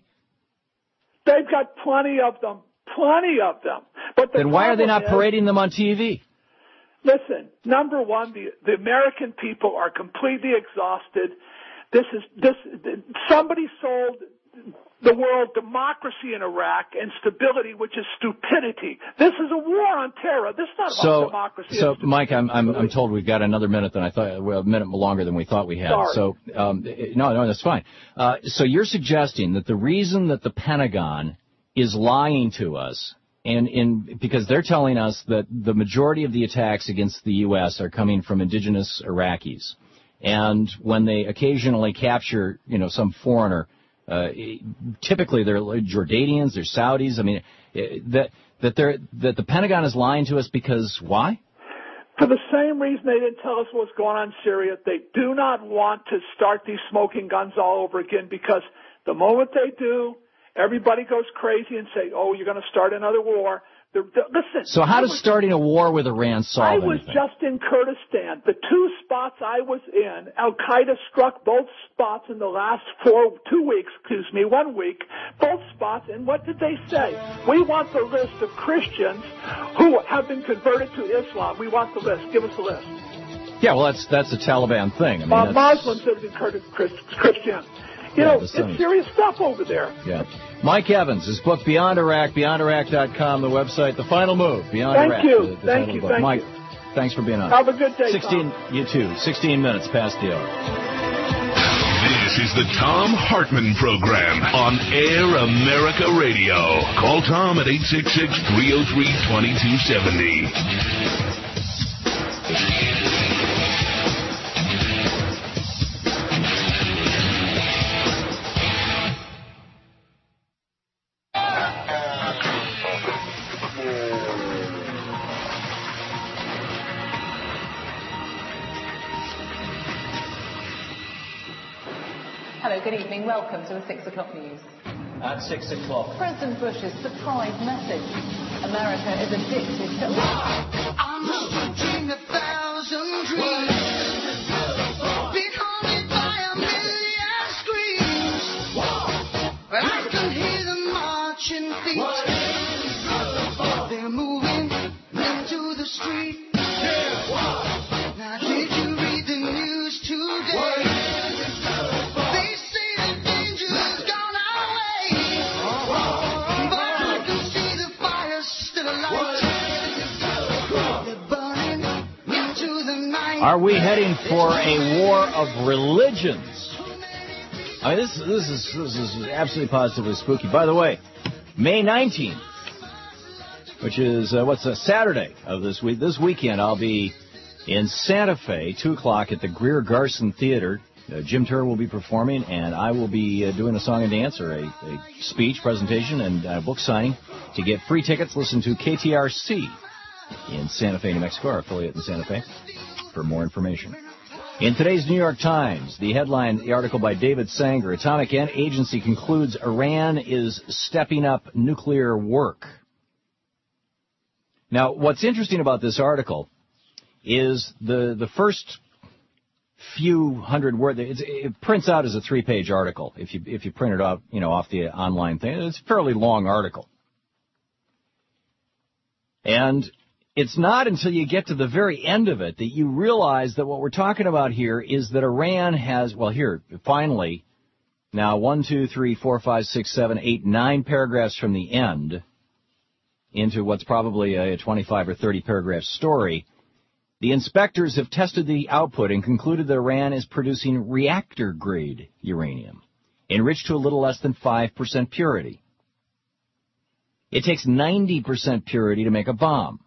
They've got plenty of them. Plenty of them. But the then why are they not is, parading them on T V? Listen, number one, the, the American people are completely exhausted. This is this. Somebody sold the world democracy in Iraq and stability, which is stupidity. This is a war on terror. This is not so, about democracy. So, Mike, I'm, I'm I'm told we've got another minute than I thought. Well, a minute longer than we thought we had. Sorry. So, um, no, no, that's fine. Uh, so you're suggesting that the reason that the Pentagon is lying to us, and in because they're telling us that the majority of the attacks against the U S are coming from indigenous Iraqis, and when they occasionally capture, you know, some foreigner. Uh, typically, they're Jordanians, they're Saudis. I mean, that that they're that the Pentagon is lying to us because why? For the same reason they didn't tell us what's going on in Syria. They do not want to start these smoking guns all over again because the moment they do, everybody goes crazy and say, "Oh, you're going to start another war." The, the, listen. So how does was, starting a war with Iran solve I was anything? just in Kurdistan. The two spots I was in, Al Qaeda struck both spots in the last four, two weeks, excuse me, one week, both spots. And what did they say? We want the list of Christians who have been converted to Islam. We want the list. Give us the list. Yeah, well, that's that's a Taliban thing. I mean, uh, Muslims have been converted to Christian. You yeah, know, it's serious stuff over there. Yeah. Mike Evans, his book Beyond Iraq, beyond iraq dot com, the website, The Final Move, Beyond thank Iraq. You. The, the thank you. book. Thank Mike, you. Thanks for being on. Have a good day, sixteen, Tom. You too. sixteen minutes past the hour. This is the Thom Hartmann Program on Air America Radio. Call Tom at eight six six, three oh three, two two seven oh. Hello, good evening. Welcome to the six o'clock news. At six o'clock. President Bush's surprise message. America is addicted to... I'm stretching a thousand dreams. Been haunted by a million screams. But I can hear them marching feet. They're moving into the street. Now did you read the news today? They say the danger's gone our way. Are we heading for a war of religions? I mean, this, this, is, this is absolutely positively spooky. By the way, May nineteenth, which is, uh, what's a Saturday of this week, this weekend, I'll be in Santa Fe, two o'clock at the Greer Garson Theater. Uh, Jim Turr will be performing, and I will be uh, doing a song and dance, or a, a speech, presentation, and uh, book signing. To get free tickets, listen to K T R C in Santa Fe, New Mexico, our affiliate in Santa Fe, for more information. In today's New York Times, the headline, the article by David Sanger, Atomic Agency concludes Iran is stepping up nuclear work. Now, what's interesting about this article is the the first few hundred words. It's, it prints out as a three-page article. If you if you print it off, you know, off the online thing, it's a fairly long article. And it's not until you get to the very end of it that you realize that what we're talking about here is that Iran has, well, here, finally, now one, two, three, four, five, six, seven, eight, nine paragraphs from the end into what's probably a twenty-five or thirty paragraph story. The inspectors have tested the output and concluded that Iran is producing reactor-grade uranium, enriched to a little less than five percent purity. It takes ninety percent purity to make a bomb.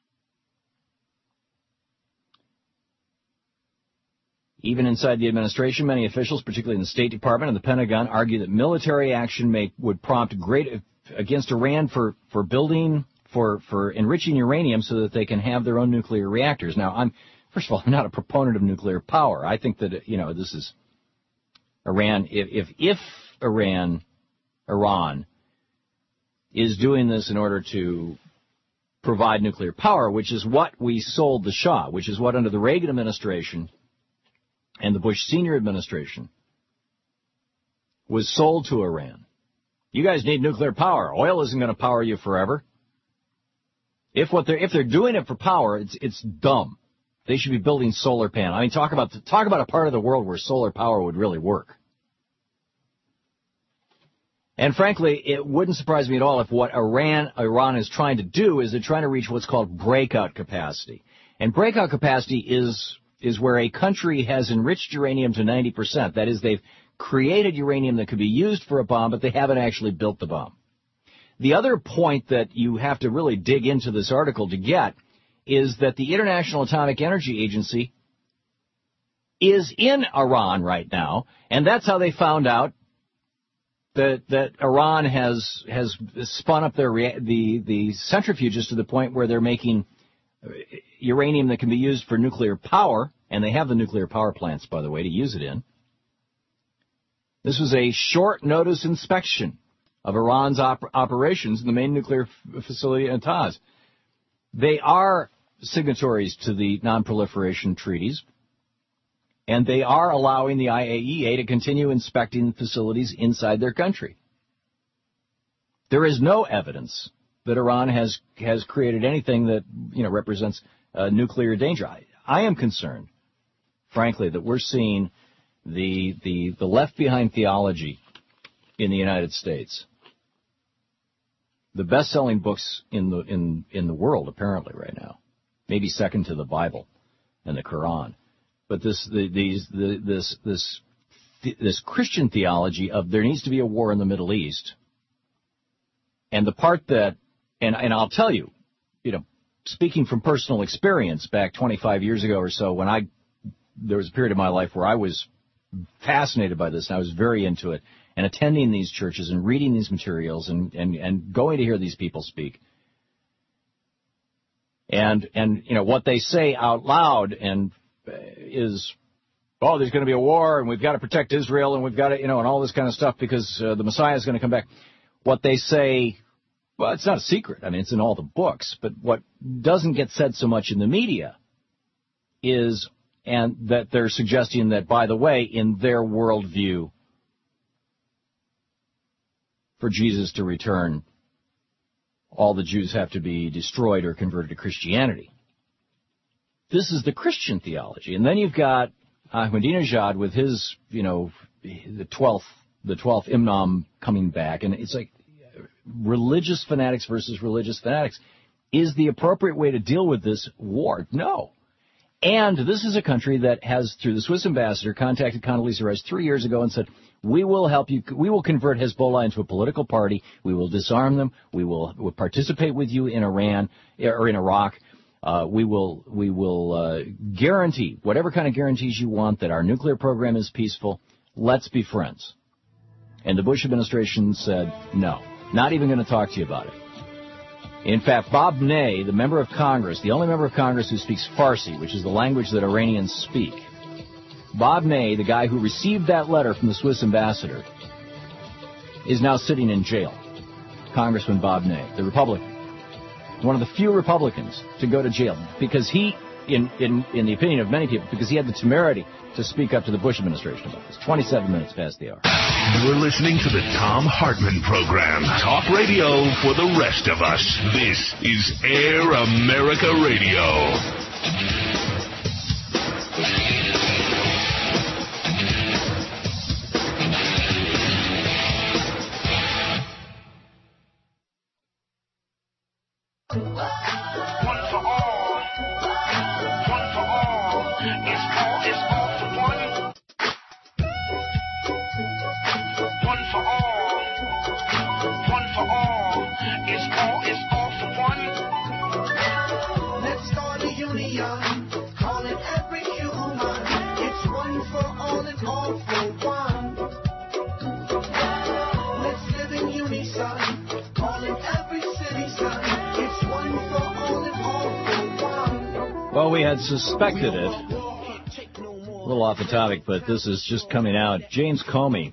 Even inside the administration, many officials, particularly in the State Department and the Pentagon, argue that military action may, would prompt great against Iran for, for building, for, for enriching uranium so that they can have their own nuclear reactors. Now, I'm, first of all, I'm not a proponent of nuclear power. I think that, you know, this is Iran, if, if, if Iran, Iran is doing this in order to provide nuclear power, which is what we sold the Shah, which is what under the Reagan administration and the Bush senior administration was sold to Iran. You guys need nuclear power. Oil isn't going to power you forever. If what they're if they're doing it for power, it's it's dumb. They should be building solar panels. I mean, talk about talk about a part of the world where solar power would really work. And frankly, it wouldn't surprise me at all if what Iran Iran is trying to do is they're trying to reach what's called breakout capacity. And breakout capacity is is where a country has enriched uranium to ninety percent. That is, they've created uranium that could be used for a bomb, but they haven't actually built the bomb. The other point that you have to really dig into this article to get is that the International Atomic Energy Agency is in Iran right now, and that's how they found out that that Iran has has spun up their the the centrifuges to the point where they're making uranium that can be used for nuclear power, and they have the nuclear power plants, by the way, to use it in. This was a short notice inspection of Iran's op- operations in the main nuclear f- facility in Taz. They are signatories to the non-proliferation treaties, and they are allowing the I A E A to continue inspecting facilities inside their country. There is no evidence that Iran has has created anything that, you know, represents uh, nuclear danger. I, I am concerned, frankly, that we're seeing the the the left behind theology in the United States. The best-selling books in the in in the world, apparently, right now, maybe second to the Bible and the Quran. But this the, these the, this this this Christian theology of there needs to be a war in the Middle East, and the part that And, and I'll tell you, you know, speaking from personal experience back twenty-five years ago or so, when I, there was a period of my life where I was fascinated by this, and I was very into it, and attending these churches and reading these materials and, and, and going to hear these people speak. And, and, you know, what they say out loud and is, oh, there's going to be a war, and we've got to protect Israel, and we've got to, you know, and all this kind of stuff because uh, the Messiah is going to come back. What they say, well, it's not a secret. I mean, it's in all the books. But what doesn't get said so much in the media is, and that they're suggesting that, by the way, in their worldview, for Jesus to return, all the Jews have to be destroyed or converted to Christianity. This is the Christian theology. And then you've got Ahmadinejad with his, you know, the twelfth, the twelfth Imam coming back. And it's like, religious fanatics versus religious fanatics. Is the appropriate way to deal with this war? No. And this is a country that has, through the Swiss ambassador, contacted Condoleezza Rice three years ago and said, we will help you, we will convert Hezbollah into a political party, we will disarm them, we will, will participate with you in Iran, or in Iraq, uh, we will, we will uh, guarantee, whatever kind of guarantees you want, that our nuclear program is peaceful, let's be friends. And the Bush administration said, no, not even going to talk to you about it. In fact, Bob Ney, the member of Congress, the only member of Congress who speaks Farsi, which is the language that Iranians speak, Bob Ney, the guy who received that letter from the Swiss ambassador, is now sitting in jail. Congressman Bob Ney, the Republican. One of the few Republicans to go to jail because he, in, in, in the opinion of many people, because he had the temerity to speak up to the Bush administration about this. twenty-seven minutes past the hour. You're listening to the Thom Hartmann Program. Talk radio for the rest of us. This is Air America Radio. Well, we had suspected it. A little off the topic, but this is just coming out. James Comey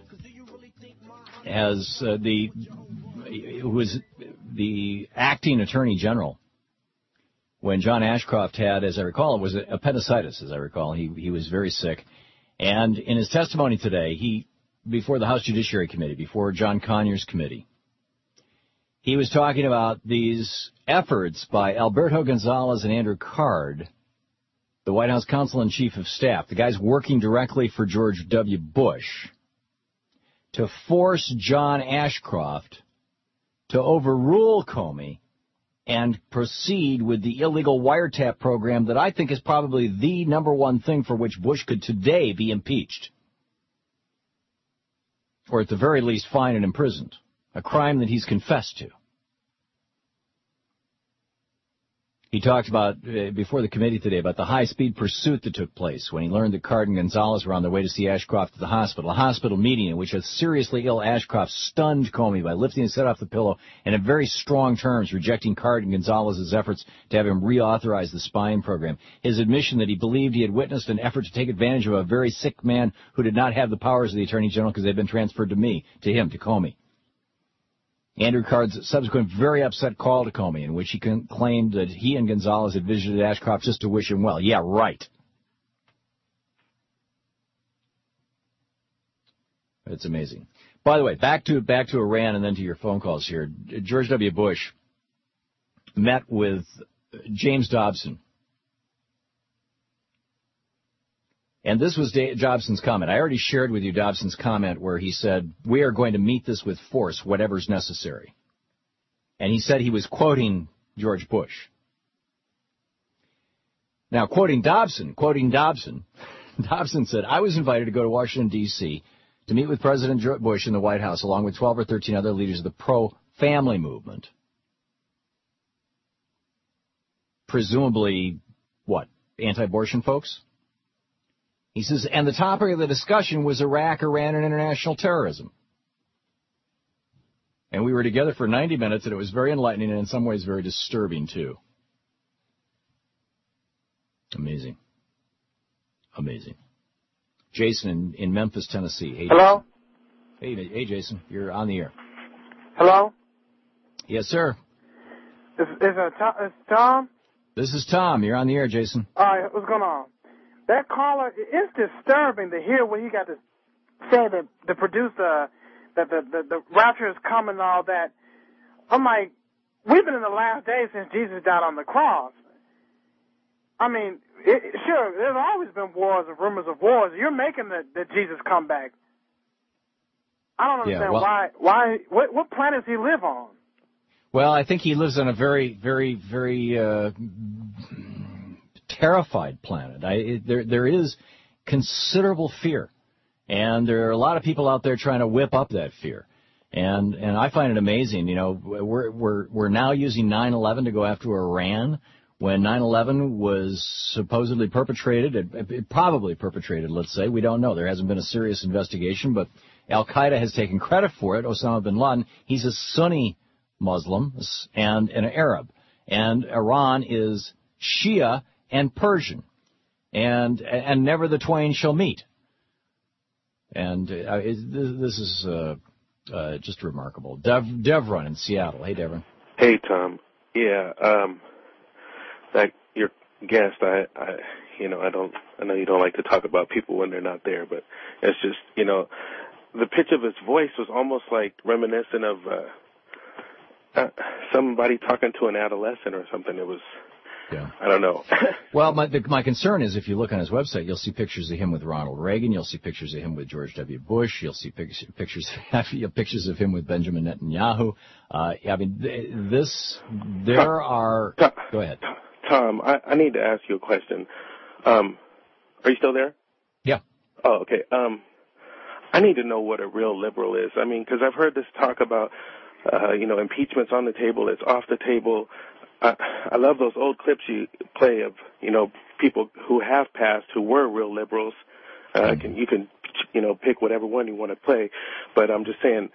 has uh, the who was the acting attorney general when John Ashcroft had, as I recall, it was appendicitis. As I recall, he he was very sick, and in his testimony today, he before the House Judiciary Committee, before John Conyers Committee, he was talking about these efforts by Alberto Gonzales and Andrew Card, the White House counsel and chief of staff, the guys working directly for George W. Bush, to force John Ashcroft to overrule Comey and proceed with the illegal wiretap program that I think is probably the number one thing for which Bush could today be impeached, or at the very least fined and imprisoned, a crime that he's confessed to. He talked about, uh, before the committee today, about the high-speed pursuit that took place when he learned that Card and Gonzales were on their way to see Ashcroft at the hospital, a hospital meeting in which a seriously ill Ashcroft stunned Comey by lifting his head off the pillow and in very strong terms rejecting Card and Gonzales' efforts to have him reauthorize the spying program. His admission that he believed he had witnessed an effort to take advantage of a very sick man who did not have the powers of the Attorney General because they had been transferred to me, to him, to Comey. Andrew Card's subsequent very upset call to Comey, in which he claimed that he and Gonzales had visited Ashcroft just to wish him well. Yeah, right. It's amazing. By the way, back to back to Iran and then to your phone calls here. George W. Bush met with James Dobson. And this was Dobson's comment. I already shared with you Dobson's comment where he said, we are going to meet this with force, whatever's necessary. And he said he was quoting George Bush. Now, quoting Dobson, quoting Dobson, Dobson said, I was invited to go to Washington, D C to meet with President Bush in the White House along with twelve or thirteen other leaders of the pro-family movement. Presumably, what, anti-abortion folks? He says, and the topic of the discussion was Iraq, Iran, and international terrorism. And we were together for ninety minutes, and it was very enlightening and in some ways very disturbing, too. Amazing. Amazing. Jason in, in Memphis, Tennessee. Hey, Hello? Hey, hey, Jason. You're on the air. Hello? Yes, sir. Is, is, it Tom, is Tom? This is Tom. You're on the air, Jason. All right, what's going on? That caller, it's disturbing to hear what he got to say that the producer, that the, the, the rapture is coming and all that. I'm like, we've been in the last days since Jesus died on the cross. I mean, it, sure, there's always been wars and rumors of wars. You're making the, the Jesus come back. I don't understand yeah, well, why, why, what, what planet does he live on? Well, I think he lives on a very, very, very, uh, terrified planet. I, it, there, there is considerable fear, and there are a lot of people out there trying to whip up that fear. And and I find it amazing. You know, we're we're we're now using nine eleven to go after Iran, when nine eleven was supposedly perpetrated, it, it probably perpetrated, let's say. We don't know. There hasn't been a serious investigation, but Al-Qaeda has taken credit for it. Osama bin Laden, he's a Sunni Muslim and an Arab. And Iran is Shia and Persian. And and never the twain shall meet. And uh, it, this is uh, uh, just remarkable. Dev, Devron in Seattle. Hey, Devron. Hey, Tom. Yeah, um... Like your guest, I, I, you know, I don't, I know you don't like to talk about people when they're not there, but it's just, you know, the pitch of his voice was almost like reminiscent of uh, uh, somebody talking to an adolescent or something. It was, yeah. I don't know. Well, my the, my concern is if you look on his website, you'll see pictures of him with Ronald Reagan, you'll see pictures of him with George W. Bush, you'll see pictures pictures pictures of him with Benjamin Netanyahu. Uh, I mean, th- this, there are. Go ahead. Tom, I, I need to ask you a question. Um, are you still there? Yeah. Oh, okay. Um, I need to know what a real liberal is. I mean, because I've heard this talk about, uh, you know, impeachment's on the table, it's off the table. I, I love those old clips you play of, you know, people who have passed who were real liberals. Uh, can, you can, you know, pick whatever one you want to play. But I'm just saying,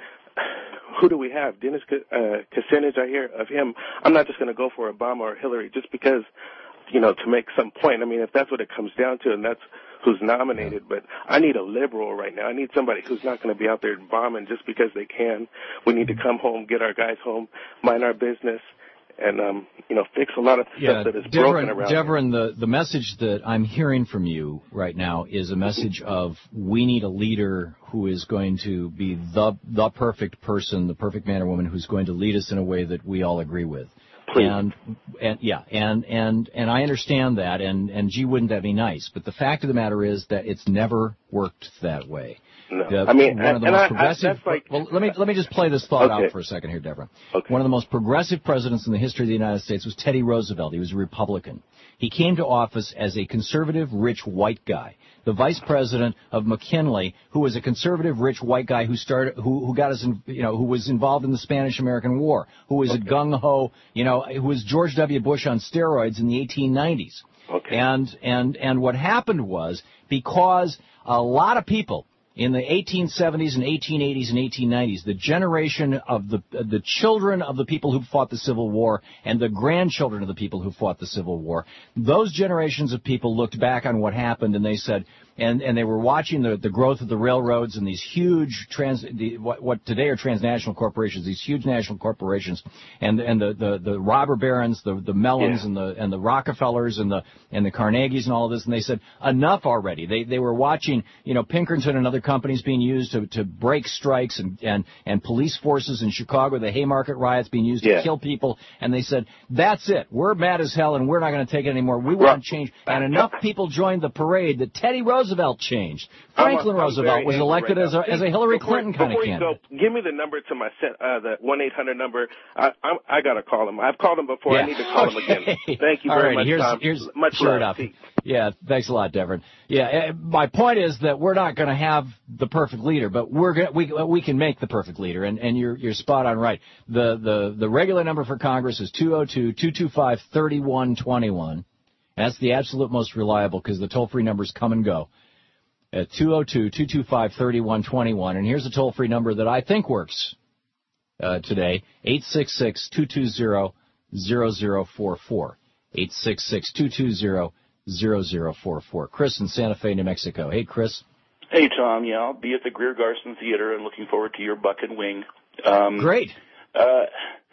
who do we have? Dennis uh, Kucinich, I hear of him. I'm not just going to go for Obama or Hillary just because, you know, to make some point. I mean, if that's what it comes down to, and that's who's nominated. But I need a liberal right now. I need somebody who's not going to be out there bombing just because they can. We need to come home, get our guys home, mind our business, and, um, you know, fix a lot of yeah, stuff that is Devron, broken around Devron, the, the message that I'm hearing from you right now is a message of we need a leader who is going to be the the perfect person, the perfect man or woman who's going to lead us in a way that we all agree with. Please. And, and yeah, and, and, and I understand that, and, and gee, wouldn't that be nice? But the fact of the matter is that it's never worked that way. No. The, I mean, one of the and most I, progressive. I, that's like, well, let me let me just play this thought okay. out for a second here, Deborah. Okay. One of the most progressive presidents in the history of the United States was Teddy Roosevelt. He was a Republican. He came to office as a conservative, rich white guy. The vice president of McKinley, who was a conservative, rich white guy who started, who who got us, in, you know, who was involved in the Spanish-American War, who was okay. a gung-ho, you know, who was George W. Bush on steroids in the eighteen nineties. Okay. And and and what happened was because a lot of people in the eighteen seventies and eighteen eighties and eighteen nineties, the generation of the the children of the people who fought the Civil War and the grandchildren of the people who fought the Civil War, those generations of people looked back on what happened and they said, and and they were watching the the growth of the railroads and these huge trans the, what what today are transnational corporations, these huge national corporations, and and the the, the robber barons, the the Mellons yeah. and the and the Rockefellers and the and the Carnegies and all of this, and they said enough already. They they were watching, you know, Pinkerton and other companies being used to, to break strikes and, and, and police forces in Chicago, the Haymarket riots being used yeah. to kill people. And they said, that's it. We're mad as hell and we're not going to take it anymore. We want to change. And enough people joined the parade that Teddy Roosevelt changed. Franklin I'm, I'm Roosevelt was elected right as, a, as a Hillary before, Clinton kind of candidate. Go, give me the number to my uh, the one eight hundred number. I I'm, I got to call him. I've called him before. Yeah. I need to call okay. him again. Thank you All very right, much, here's, Tom. Here's, much sure love. enough. Peace. Yeah, thanks a lot, Devon. Yeah, my point is that we're not going to have the perfect leader, but we're gonna, we we can make the perfect leader, and, and you're you're spot on right. The the the regular number for Congress is two oh two, two two five, three one two one. That's the absolute most reliable because the toll-free numbers come and go. At two oh two, two two five, three one two one, and here's a toll-free number that I think works uh, today: eight six six, two two zero, zero zero four four. eight six six, two two zero, zero zero four four. Chris in Santa Fe, New Mexico. Hey, Chris. Hey, Tom. Yeah, I'll be at the Greer Garson Theater and looking forward to your buck and wing. Um, Great. Uh,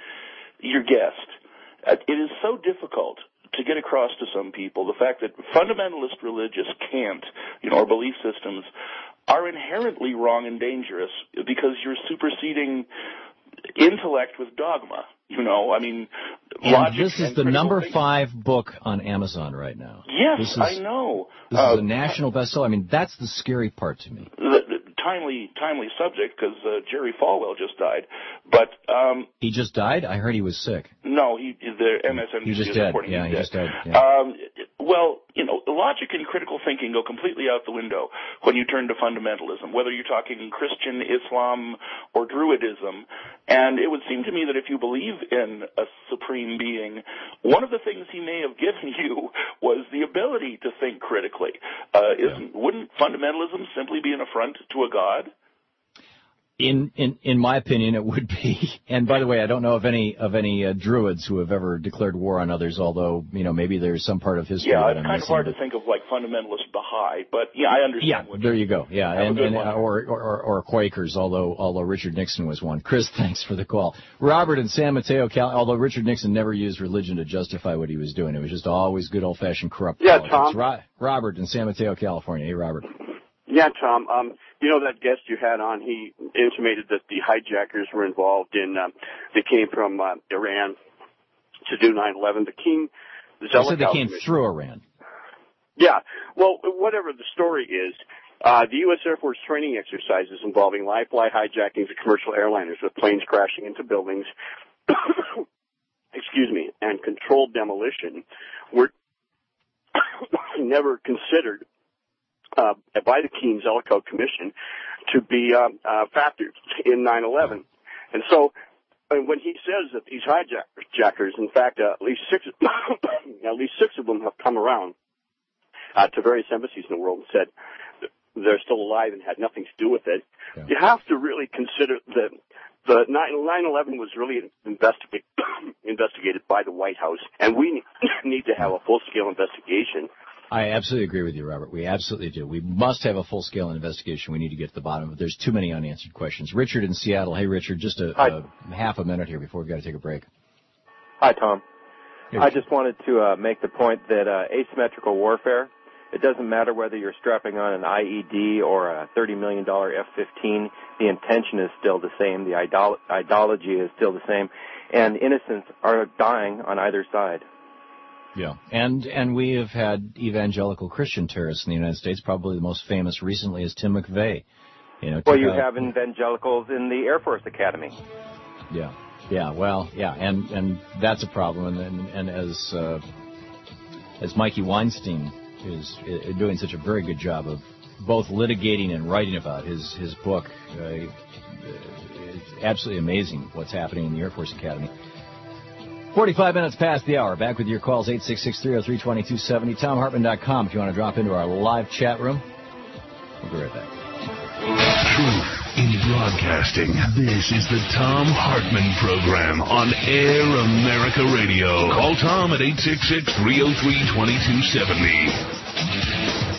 your guest. Uh, it is so difficult to get across to some people the fact that fundamentalist religious can't, you know, or belief systems are inherently wrong and dangerous because you're superseding intellect with dogma. You know, I mean, and logic. This is the number thinking. five book on Amazon right now. Yes, this is, I know. This uh, is a national bestseller. I mean, that's the scary part to me. The, the timely, timely subject because uh, Jerry Falwell just died. But um, he just died. I heard he was sick. No, he the M S N B C he just is dead. reporting Yeah, he's he dead. just died. Yeah. Um, well, you know, logic and critical thinking go completely out the window when you turn to fundamentalism, whether you're talking Christian, Islam, or Druidism. And it would seem to me that if you believe in a supreme being, one of the things he may have given you was the ability to think critically. Uh, isn't, wouldn't fundamentalism simply be an affront to a god? In, in in my opinion, it would be. And by the way, I don't know of any of any uh, Druids who have ever declared war on others. Although, you know, maybe there's some part of history yeah, that it's I'm kind missing. of hard to think of like fundamentalist Baha'i, but yeah, I understand. Yeah, what there you go. Yeah, Have and, a good and one. uh, or, or or Quakers. Although although Richard Nixon was one. Chris, thanks for the call. Robert in San Mateo, Cal. Although Richard Nixon never used religion to justify what he was doing, it was just always good old-fashioned corrupt Yeah, politics. Tom. Ro- Robert in San Mateo, California. Hey, Robert. Yeah, Tom. Um, you know that guest you had on, he intimated that the hijackers were involved in, um, they came from uh, Iran to do nine eleven. The King They said they Zelikow came Commission. through Iran. Yeah. Well, whatever the story is, uh, the U S Air Force training exercises involving live flight hijackings of commercial airliners with planes crashing into buildings, excuse me, and controlled demolition were never considered Uh, by the Keene Zelikow Commission to be uh, uh, factored in nine eleven. And so uh, when he says that these hijackers, in fact, uh, at least six, at least six of them have come around uh, to various embassies in the world and said they're still alive and had nothing to do with it, yeah. You have to really consider that the nine eleven was really investigate, investigated by the White House, and we need to have a full-scale investigation. I absolutely agree with you, Robert. We absolutely do. We must have a full-scale investigation. We need to get to the bottom of it. There's too many unanswered questions. Richard in Seattle. Hey, Richard, just a, a half a minute here before we've got to take a break. Hi, Tom. Hey, I just wanted to uh, make the point that uh, asymmetrical warfare, it doesn't matter whether you're strapping on an I E D or a thirty million dollars F fifteen. The intention is still the same. The idol- ideology is still the same. And innocents are dying on either side. Yeah, and and we have had evangelical Christian terrorists in the United States. Probably the most famous recently is Tim McVeigh. You know, well, you out, have evangelicals in the Air Force Academy. Yeah, yeah, well, yeah, and and that's a problem. And and, and as uh, as Mikey Weinstein is, is doing such a very good job of both litigating and writing about his his book, uh, it's absolutely amazing what's happening in the Air Force Academy. forty-five minutes past the hour. Back with your calls, eight six six, three oh three, two two seven oh. Tom Hartman dot com if you want to drop into our live chat room. We'll be right back. Truth in broadcasting. This is the Tom Hartman Program on Air America Radio. Call Tom at eight six six, three oh three, two two seven oh.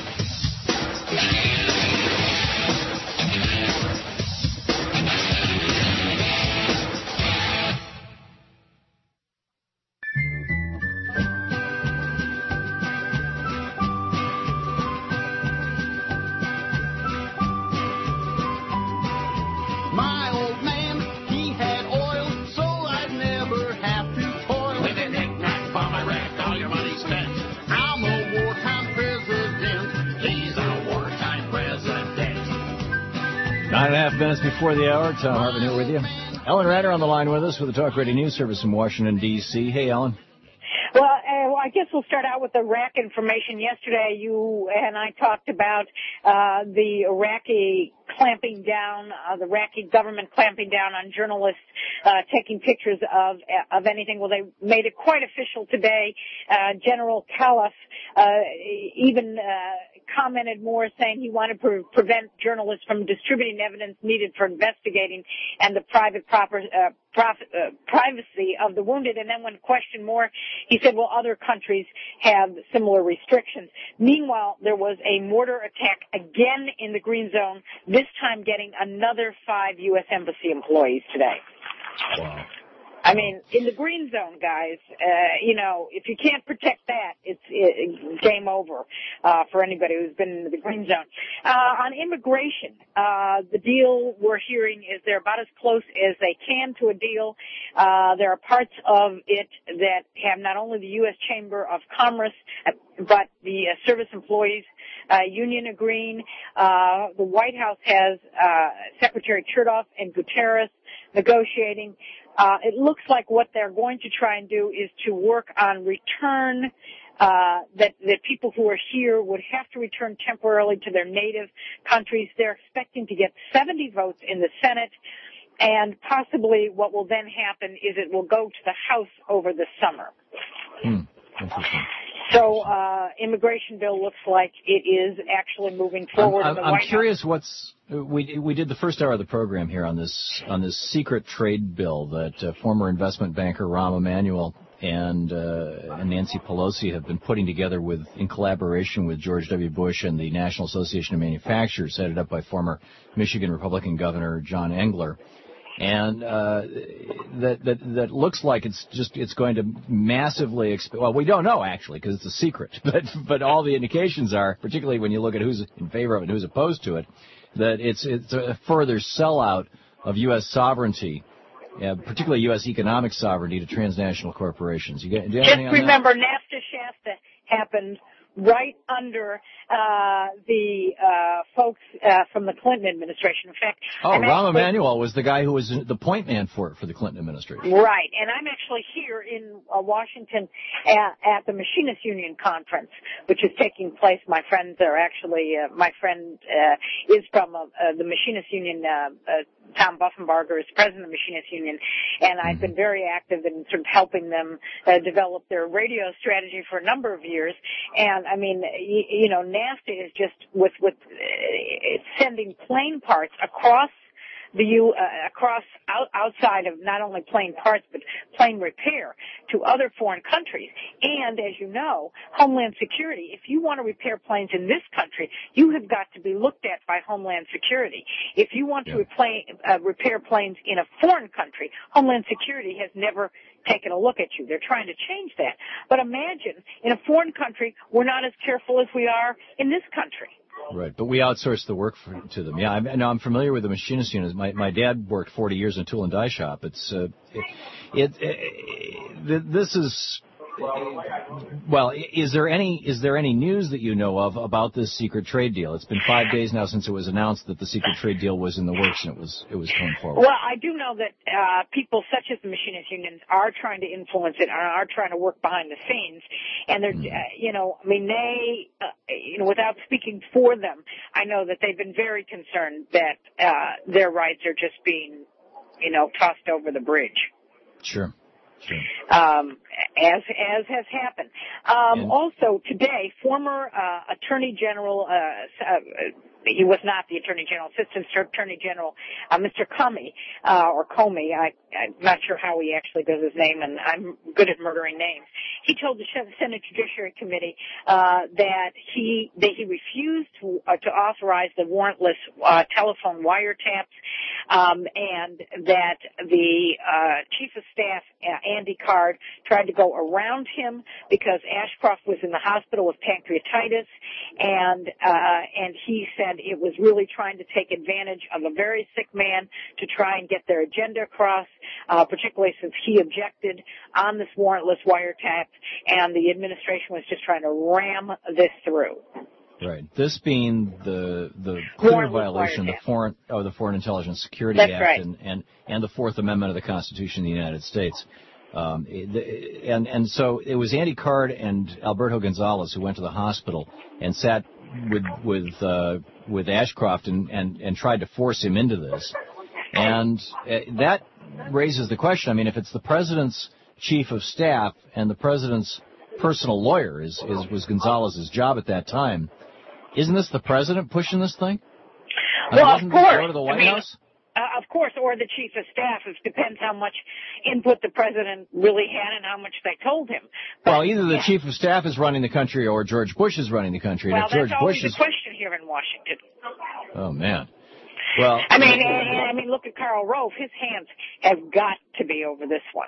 Nine and a half minutes before the hour. Tom Hartman here with you. Ellen Ratter on the line with us with the Talk Radio News Service in Washington, D C Hey, Ellen. Well, uh, well, I guess we'll start out with Iraq information. Yesterday, you and I talked about uh, the Iraqi clamping down, uh, the Iraqi government clamping down on journalists uh, taking pictures of of anything. Well, they made it quite official today. Uh, General Khalaf uh, even uh, commented more, saying he wanted to pre- prevent journalists from distributing evidence needed for investigating and the private proper, uh, prof, uh, privacy of the wounded. And then when questioned more, he said, well, other countries have similar restrictions. Meanwhile, there was a mortar attack again in the Green Zone, this time getting another five U S Embassy employees today. Wow. I mean, in the Green Zone, guys, uh, you know, if you can't protect that, it's it, game over uh, for anybody who's been in the Green Zone. Uh, on immigration, uh, the deal we're hearing is they're about as close as they can to a deal. Uh, there are parts of it that have not only the U S Chamber of Commerce, but the uh, Service Employees uh, Union agreeing. Uh, the White House has uh, Secretary Chertoff and Guterres negotiating. Uh, it looks like what they're going to try and do is to work on return uh, that, that people who are here would have to return temporarily to their native countries. They're expecting to get seventy votes in the Senate, and possibly what will then happen is it will go to the House over the summer. Hmm. Interesting. So, uh, immigration bill looks like it is actually moving forward. I'm, in the I'm White curious House. what's we we did the first hour of the program here on this on this secret trade bill that uh, former investment banker Rahm Emanuel and uh, and Nancy Pelosi have been putting together with in collaboration with George W. Bush and the National Association of Manufacturers, headed up by former Michigan Republican Governor John Engler. And uh, that that that looks like it's just it's going to massively exp- well, we don't know actually because it's a secret, but but all the indications are, particularly when you look at who's in favor of it and who's opposed to it, that it's it's a further sellout of U S sovereignty, uh, particularly U S economic sovereignty, to transnational corporations. You get, do you have Just anything on remember, NAFTA Shasta happened right under uh, the uh, folks uh, from the Clinton administration. In fact, that? Oh, I'm Rahm actually- Emanuel was the guy who was the point man for it for the Clinton administration. Right, and I'm actually here in uh, Washington at, at the Machinists Union Conference, which is taking place. My friends are actually, uh, my friend uh, is from uh, uh, the Machinists Union, uh, uh, Tom Buffenbarger is president of the Machinists Union, and I've been very active in sort of helping them uh, develop their radio strategy for a number of years. And I mean, you, you know, NAFTA is just with, with uh, sending plane parts across the U, uh, across out, outside of not only plane parts but plane repair to other foreign countries. And as you know, Homeland Security, if you want to repair planes in this country, you have got to be looked at by Homeland Security. If you want to replay, uh, repair planes in a foreign country, Homeland Security has never taken a look at you. They're trying to change that. But imagine, in a foreign country, we're not as careful as we are in this country. Right, but we outsource the work for, to them. Yeah, I'm, no, I'm familiar with the machinist units. My my dad worked forty years in a tool and die shop. It's uh, it, it, it this is well. Is there any is there any news that you know of about this secret trade deal? It's been five days now since it was announced that the secret trade deal was in the works and it was it was coming forward. Well, I do know that uh, people such as the machinist unions are trying to influence it, are, are trying to work behind the scenes, and they're, uh, you know, I mean, they, uh, you know, without speaking for them, I know that they've been very concerned that uh, their rights are just being, you know, tossed over the bridge. Sure. Sure. Um, as as has happened. Um, also today, former uh, Attorney General, uh, uh, he was not the Attorney General, Assistant Attorney General, uh, Mister Comey, uh, or Comey, I, I'm not sure how he actually does his name, and I'm good at murdering names. He told the Senate Judiciary Committee uh, that he that he refused to, uh, to authorize the warrantless uh, telephone wiretaps, um, and that the uh, Chief of Staff, uh, Andy Card, tried to go around him because Ashcroft was in the hospital with pancreatitis, and uh, and he said it was really trying to take advantage of a very sick man to try and get their agenda across, uh, particularly since he objected on this warrantless wiretap, and the administration was just trying to ram this through. Right. This being the the clear Warrantless violation of the wiretap. foreign oh the Foreign Intelligence Security That's Act right. and, and and the Fourth Amendment of the Constitution of the United States. Um, it- and and so it was Andy Card and Alberto Gonzalez who went to the hospital and sat with with uh, with Ashcroft and, and and tried to force him into this. And uh, that raises the question. I mean, if it's the president's chief of staff and the president's personal lawyer is, is was Gonzalez's job at that time, isn't this the president pushing this thing? I mean, Well, doesn't of this course. go to the White I mean, House? Uh, of course, or the chief of staff. It depends how much input the president really had and how much they told him. Well, either the yeah. chief of staff is running the country or George Bush is running the country. Well, and if George that's Bush always is, the question here in Washington. oh man, well, I mean, and, and, I mean, look at Karl Rove. His hands have got to be over this one.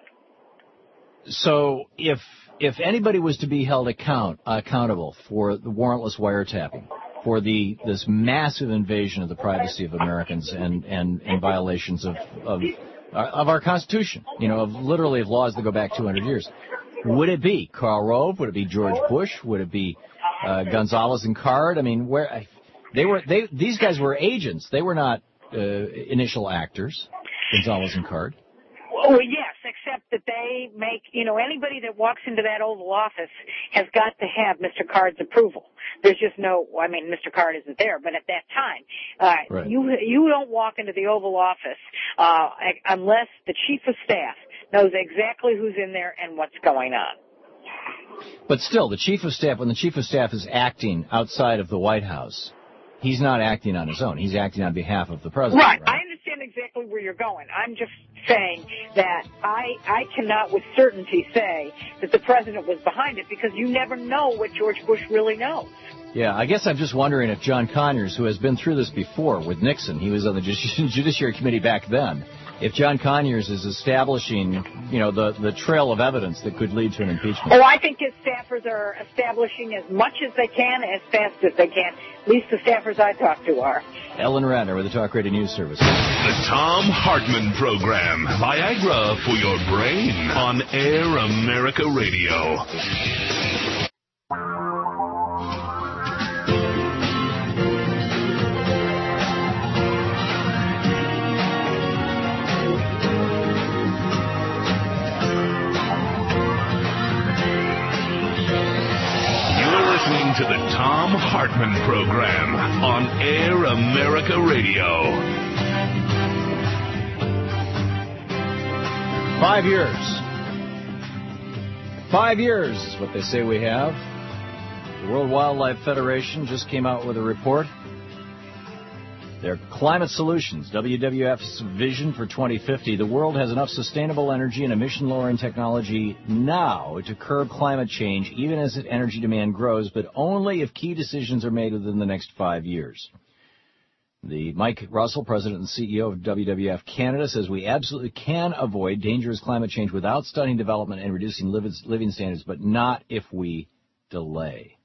so if if anybody was to be held account accountable for the warrantless wiretapping, for the this massive invasion of the privacy of Americans and and, and violations of, of of our Constitution, you know, of literally of laws that go back two hundred years, would it be Karl Rove? Would it be George Bush? Would it be uh, Gonzalez and Card? I mean, where they were they these guys were agents. They were not uh, initial actors. Gonzalez and Card. Well, yes, except that they they make, you know, anybody that walks into that Oval Office has got to have Mister Card's approval. There's just no, I mean, Mister Card isn't there, but at that time, uh, Right. you you don't walk into the Oval Office uh, unless the Chief of Staff knows exactly who's in there and what's going on. But still, the Chief of Staff, when the Chief of Staff is acting outside of the White House, he's not acting on his own. He's acting on behalf of the president. Right. Right. I understand exactly where you're going. I'm just saying that I I cannot with certainty say that the president was behind it because you never know what George Bush really knows. Yeah, I guess I'm just wondering if John Conyers, who has been through this before with Nixon, he was on the Judici- Judiciary Committee back then, if John Conyers is establishing, you know, the, the trail of evidence that could lead to an impeachment. Oh, I think his staffers are establishing as much as they can, as fast as they can. At least the staffers I talk to are. Ellen Ratner with the Talk Radio News Service. The Tom Hartman Program. Viagra for your brain on Air America Radio. Listening to the Tom Hartman Program on Air America Radio. Five years. Five years is what they say we have. The World Wildlife Federation just came out with a report. Their Climate Solutions, W W F's vision for twenty fifty. The world has enough sustainable energy and emission-lowering technology now to curb climate change, even as its energy demand grows, but only if key decisions are made within the next five years. The Mike Russell, president and C E O of W W F Canada, says we absolutely can avoid dangerous climate change without stunning development and reducing living standards, but not if we delay.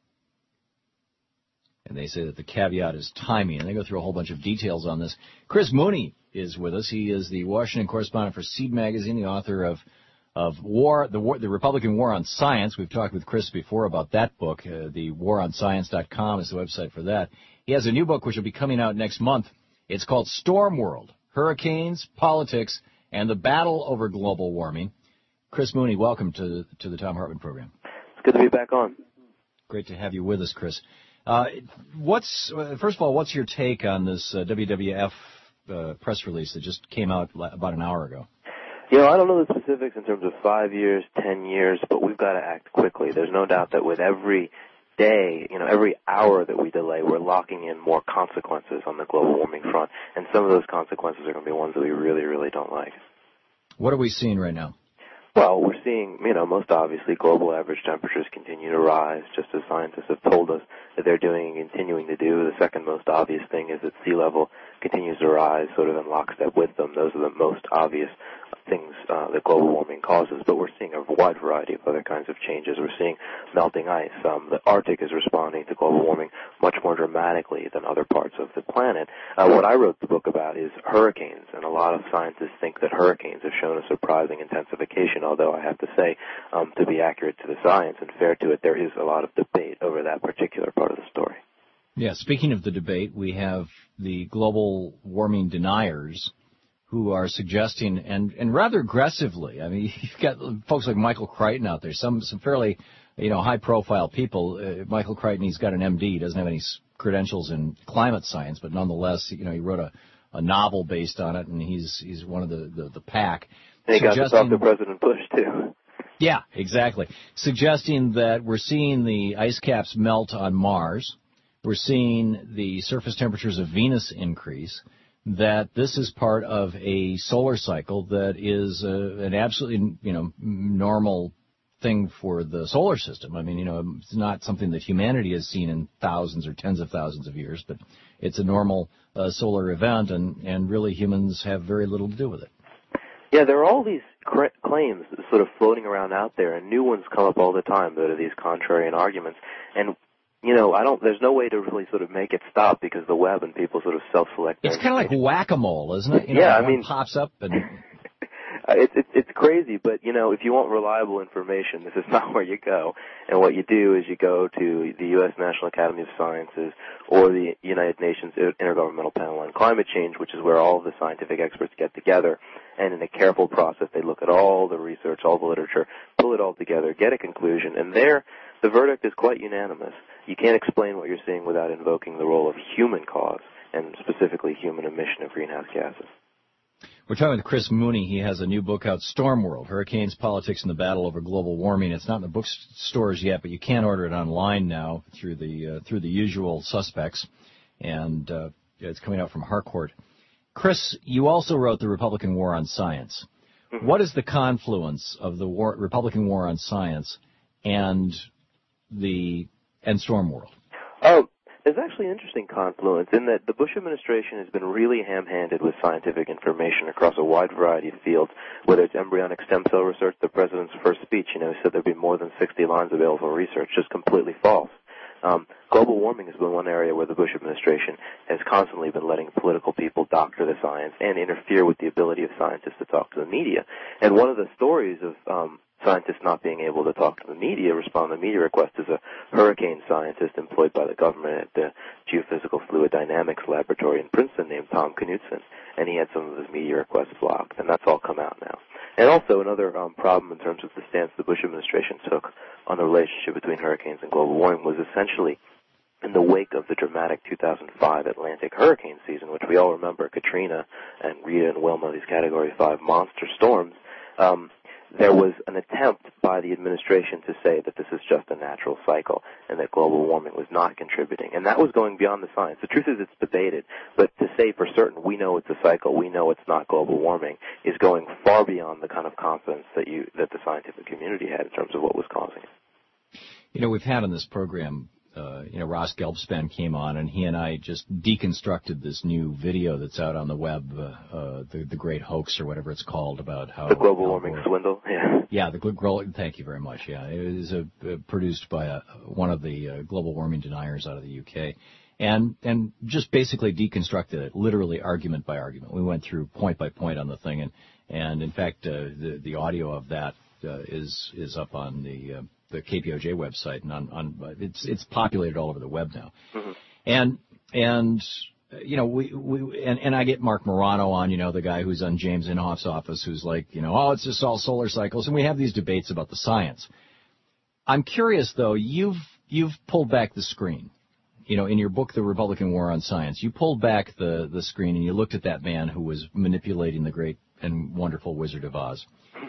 And they say that the caveat is timing, and they go through a whole bunch of details on this. Chris Mooney is with us. He is the Washington correspondent for Seed Magazine, the author of of War, the War, the Republican War on Science. We've talked with Chris before about that book. Uh, the war on science dot com is the website for that. He has a new book which will be coming out next month. It's called Storm World: Hurricanes, Politics, and the Battle Over Global Warming. Chris Mooney, welcome to to the Tom Hartman Program. It's good to be back on. Great to have you with us, Chris. Uh, what's first of all, what's your take on this uh, W W F uh, press release that just came out about an hour ago? You know, I don't know the specifics in terms of five years, ten years, but we've got to act quickly. There's no doubt that with every day, you know, every hour that we delay, we're locking in more consequences on the global warming front, and some of those consequences are going to be ones that we really, really don't like. What are we seeing right now? Well, we're seeing, you know, most obviously global average temperatures continue to rise, just as scientists have told us that they're doing and continuing to do. The second most obvious thing is that sea level continues to rise sort of in lockstep with them. Those are the most obvious things uh, that global warming causes, but we're seeing a wide variety of other kinds of changes. We're seeing melting ice. Um, the Arctic is responding to global warming much more dramatically than other parts of the planet. Uh, what I wrote the book about is hurricanes, and a lot of scientists think that hurricanes have shown a surprising intensification, although I have to say, um, to be accurate to the science and fair to it, there is a lot of debate over that particular part of the story. Yeah, speaking of the debate, we have the global warming deniers who are suggesting, and, and rather aggressively, I mean, you've got folks like Michael Crichton out there, some some fairly, you know, high-profile people. Uh, Michael Crichton, he's got an M D, he doesn't have any credentials in climate science, but nonetheless, you know, he wrote a, a novel based on it, and he's he's one of the, the, the pack. And he got to talk to President Bush, too. Yeah, exactly. Suggesting that we're seeing the ice caps melt on Mars, we're seeing the surface temperatures of Venus increase, that this is part of a solar cycle that is uh, an absolutely, you know, normal thing for the solar system. I mean, you know, it's not something that humanity has seen in thousands or tens of thousands of years, but it's a normal uh, solar event, and, and really humans have very little to do with it. Yeah, there are all these cr- claims sort of floating around out there, and new ones come up all the time that are these contrarian arguments. And you know, I don't. There's no way to really sort of make it stop because the web and people sort of self-select. It's kind of like whack-a-mole, isn't it? You know, yeah, I one mean, pops up and it's it, it's crazy. But you know, if you want reliable information, this is not where you go. And what you do is you go to the U S National Academy of Sciences or the United Nations Intergovernmental Panel on Climate Change, which is where all of the scientific experts get together, and in a careful process, they look at all the research, all the literature, pull it all together, get a conclusion, and there, the verdict is quite unanimous. You can't explain what you're seeing without invoking the role of human cause, and specifically human emission of greenhouse gases. We're talking with Chris Mooney. He has a new book out, Storm World, Hurricanes, Politics, and the Battle Over Global Warming. It's not in the bookstores yet, but you can order it online now through the uh, through the usual suspects, and uh, it's coming out from Harcourt. Chris, you also wrote The Republican War on Science. Mm-hmm. What is the confluence of the war, Republican War on Science and the and Storm World? Oh, there's actually an interesting confluence in that the Bush administration has been really ham-handed with scientific information across a wide variety of fields, whether it's embryonic stem cell research. The president's first speech, you know, he said there'd be more than sixty lines available for research, just completely false. Um, global warming has been one area where the Bush administration has constantly been letting political people doctor the science and interfere with the ability of scientists to talk to the media. And one of the stories of um, scientists not being able to talk to the media, respond to media requests, is a hurricane scientist employed by the government at the Geophysical Fluid Dynamics Laboratory in Princeton named Tom Knudsen, and he had some of his media requests blocked, and that's all come out now. And also another um, problem in terms of the stance the Bush administration took on the relationship between hurricanes and global warming was essentially in the wake of the dramatic two thousand five Atlantic hurricane season, which we all remember, Katrina and Rita and Wilma, these Category five monster storms. Um, there was an attempt by the administration to say that this is just a natural cycle and that global warming was not contributing. And that was going beyond the science. The truth is it's debated, but to say for certain we know it's a cycle, we know it's not global warming, is going far beyond the kind of confidence that you that the scientific community had in terms of what was causing it. You know, we've had on this program, uh, you know, Ross Gelbspan came on, and he and I just deconstructed this new video that's out on the web, uh, uh, the, the Great Hoax or whatever it's called, about how... The global warming Gore, swindle, yeah. Yeah, the global... Thank you very much, yeah. It was a, uh, produced by a, one of the uh, global warming deniers out of the U K. And and just basically deconstructed it, literally argument by argument. We went through point by point on the thing, and, and in fact, uh, the, the audio of that uh, is is up on the... Uh, the K P O J website, and on, on it's it's populated all over the web now. Mm-hmm. And and you know we we and, and I get Mark Morano on, you know, the guy who's on James Inhofe's office, who's like, you know, oh, it's just all solar cycles, and we have these debates about the science. I'm curious though, you've you've pulled back the screen. You know, in your book, The Republican War on Science, you pulled back the the screen and you looked at that man who was manipulating the great and wonderful Wizard of Oz.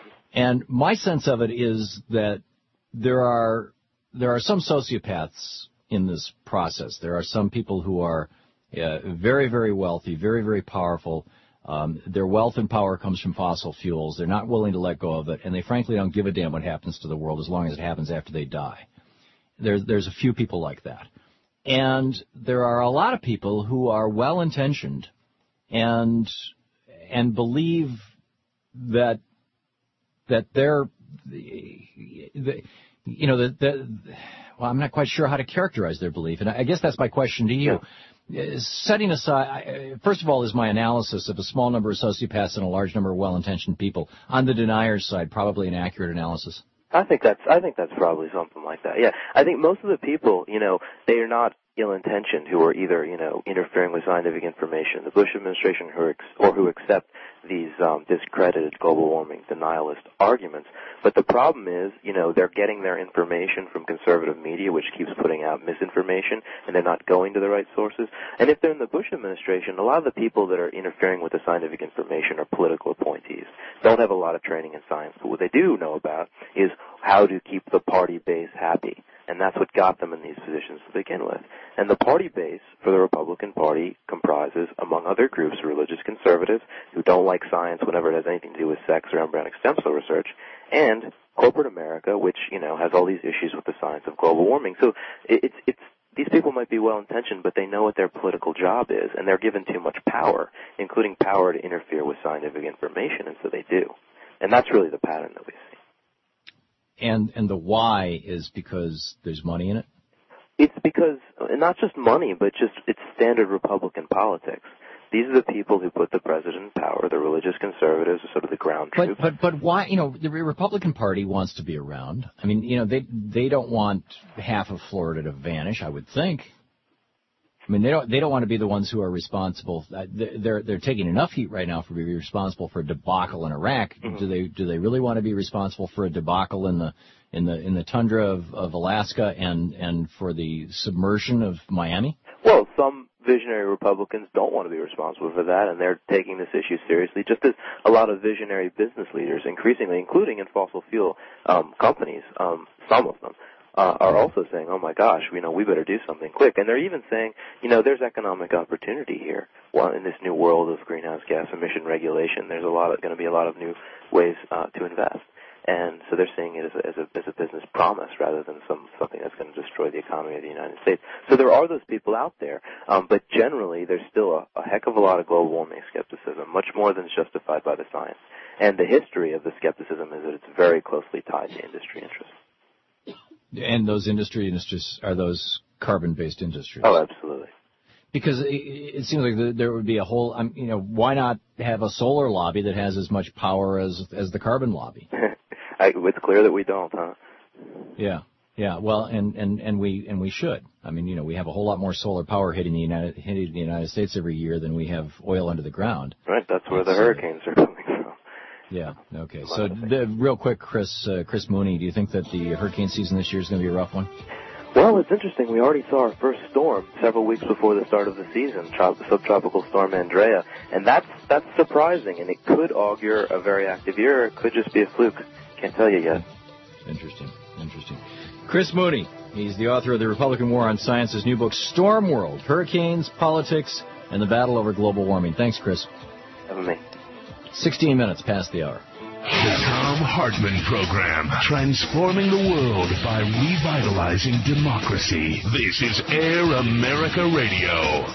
And my sense of it is that There are there are some sociopaths in this process. There are some people who are uh, very, very wealthy, very, very powerful. Um, their wealth and power comes from fossil fuels. They're not willing to let go of it, and they frankly don't give a damn what happens to the world as long as it happens after they die. There's there's a few people like that. And there are a lot of people who are well-intentioned and and believe that that they're The, the, you know, the, the, well, I'm not quite sure how to characterize their belief, and I guess that's my question to you. Yeah. Setting aside, first of all, is my analysis of a small number of sociopaths and a large number of well-intentioned people on the denier's side probably an accurate analysis? I think that's I think that's probably something like that. Yeah, I think most of the people, you know, they are not ill-intentioned who are either, you know, interfering with scientific information, the Bush administration, who ex- or who accept these um, discredited global warming denialist arguments. But the problem is, you know, they're getting their information from conservative media, which keeps putting out misinformation, and they're not going to the right sources. And if they're in the Bush administration, a lot of the people that are interfering with the scientific information are political appointees. Don't have a lot of training in science, but what they do know about is how to keep the party base happy. And that's what got them in these positions to begin with. And the party base for the Republican Party comprises, among other groups, religious conservatives who don't like science whenever it has anything to do with sex or embryonic stem cell research, and corporate America, which, you know, has all these issues with the science of global warming. So it's it's these people might be well-intentioned, but they know what their political job is, and they're given too much power, including power to interfere with scientific information, and so they do. And that's really the pattern that we see. And and the why is because there's money in it? It's because, not just money, but just it's standard Republican politics. These are the people who put the president in power. The religious conservatives are sort of the ground troops. But, but, but why, you know, the Republican Party wants to be around. I mean, you know, they they don't want half of Florida to vanish, I would think. I mean, they don't they don't want to be the ones who are responsible. They're they're taking enough heat right now for being responsible for a debacle in Iraq. Mm-hmm. Do they do they really want to be responsible for a debacle in the in the in the tundra of, of Alaska and and for the submersion of Miami? Well, some visionary Republicans don't want to be responsible for that, and they're taking this issue seriously, just as a lot of visionary business leaders, increasingly, including in fossil fuel um, companies, um, some of them, Uh, are also saying, oh my gosh, you know, we better do something quick. And they're even saying, you know, there's economic opportunity here. Well, in this new world of greenhouse gas emission regulation, there's a lot of, going to be a lot of new ways uh, to invest. And so they're seeing it as a, as a, as a business promise rather than some, something that's going to destroy the economy of the United States. So there are those people out there, um, but generally there's still a, a heck of a lot of global warming skepticism, much more than is justified by the science. And the history of the skepticism is that it's very closely tied to industry interests. And those industry industries are those carbon-based industries. Oh, absolutely. Because it, it seems like there would be a whole, um, you know, why not have a solar lobby that has as much power as as the carbon lobby? I, it's clear that we don't, huh? Yeah, yeah. Well, and, and, and we and we should. I mean, you know, we have a whole lot more solar power hitting the United hitting the United States every year than we have oil under the ground. Right. That's where the hurricanes are coming from. Yeah. Okay. So, the, real quick, Chris, uh, Chris Mooney, do you think that the hurricane season this year is going to be a rough one? Well, it's interesting. We already saw our first storm several weeks before the start of the season, trop- subtropical storm Andrea, and that's that's surprising. And it could augur a very active year. It could just be a fluke. Can't tell you yet. Interesting. Interesting. Chris Mooney. He's the author of the Republican War on Science's new book, Storm World: Hurricanes, Politics, and the Battle Over Global Warming. Thanks, Chris. Having me. sixteen minutes past the hour. The Thom Hartmann Program, transforming the world by revitalizing democracy. This is Air America Radio.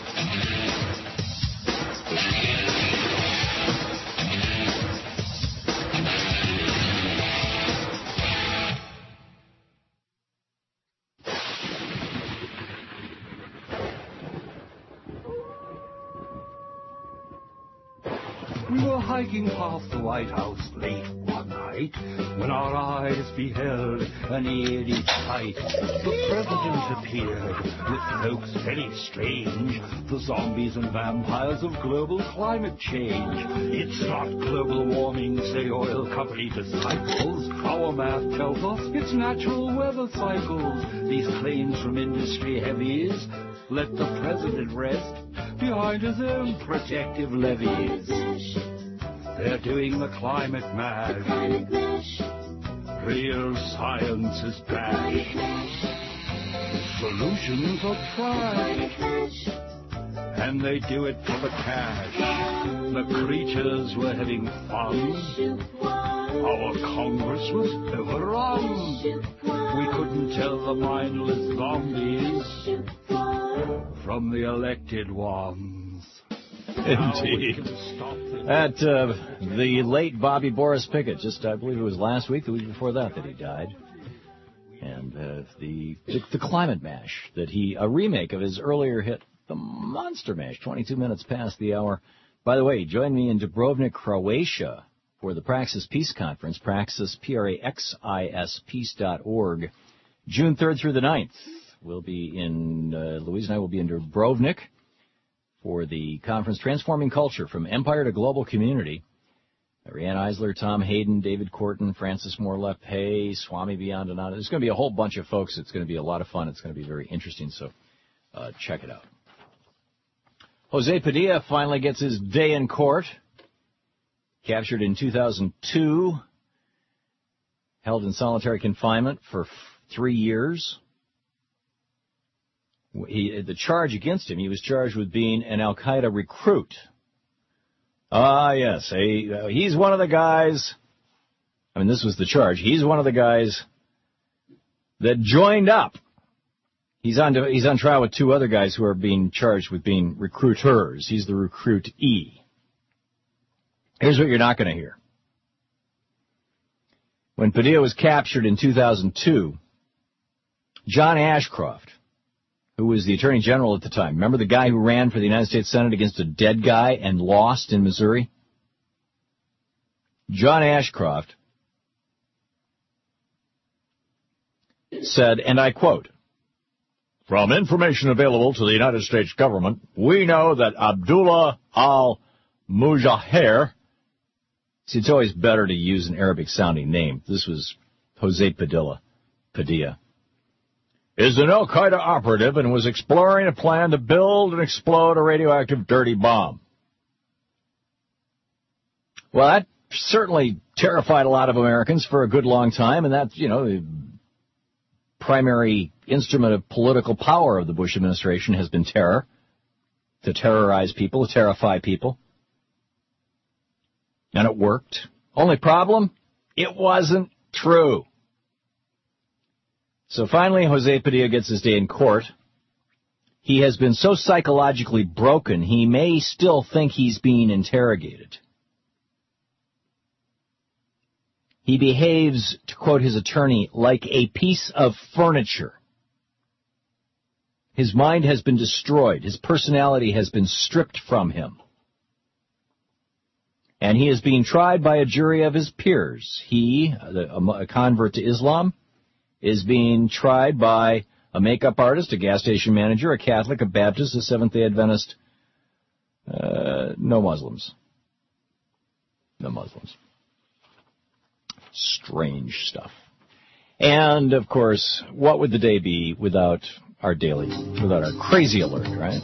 We were hiking past the White House late one night when our eyes beheld an eerie sight. The president appeared with folks very strange, the zombies and vampires of global climate change. It's not global warming, say oil company disciples. Our math tells us it's natural weather cycles. These claims from industry heavies let the president rest behind his own protective levees. They're doing the climate mash. Real science is bad. Solutions are trash. And they do it for the cash. The creatures were having fun. Our Congress was overrun. We couldn't tell the mindless zombies from the elected ones. Indeed. At uh, the late Bobby Boris Pickett, just I believe it was last week, the week before that, that he died. And uh, the, the the Climate Mash, that he, a remake of his earlier hit, the Monster Mash, twenty-two minutes past the hour. By the way, join me in Dubrovnik, Croatia for the Praxis Peace Conference, Praxis, P R A X I S, peace dot org, June third through the ninth. We'll be in, uh, Louise and I will be in Dubrovnik for the conference Transforming Culture from Empire to Global Community. Rianne Eisler, Tom Hayden, David Corton, Francis Moore Lepay, Swami Viyandananda. There's going to be a whole bunch of folks. It's going to be a lot of fun. It's going to be very interesting, so uh, check it out. Jose Padilla finally gets his day in court. Captured in two thousand two. Held in solitary confinement for f- three years. He, the charge against him, he was charged with being an Al-Qaeda recruit. Ah, yes, a, uh, he's one of the guys, I mean, this was the charge, he's one of the guys that joined up. He's on, to, he's on trial with two other guys who are being charged with being recruiters. He's the recruitee. Here's what you're not going to hear. When Padilla was captured in two thousand two, John Ashcroft, who was the Attorney General at the time. Remember the guy who ran for the United States Senate against a dead guy and lost in Missouri? John Ashcroft said, and I quote, From information available to the United States government, we know that Abdullah al-Mujahir, see, it's always better to use an Arabic-sounding name. This was Jose Padilla, Padilla, is an al-Qaeda operative and was exploring a plan to build and explode a radioactive dirty bomb. Well, that certainly terrified a lot of Americans for a good long time, and that's, you know, the primary instrument of political power of the Bush administration has been terror, to terrorize people, to terrify people. And it worked. Only problem, it wasn't true. So finally, Jose Padilla gets his day in court. He has been so psychologically broken, he may still think he's being interrogated. He behaves, to quote his attorney, like a piece of furniture. His mind has been destroyed. His personality has been stripped from him. And he is being tried by a jury of his peers. He, a convert to Islam, is being tried by a makeup artist, a gas station manager, a Catholic, a Baptist, a Seventh-day Adventist. Uh, no Muslims. No Muslims. Strange stuff. And, of course, what would the day be without our daily, without our crazy alert, right?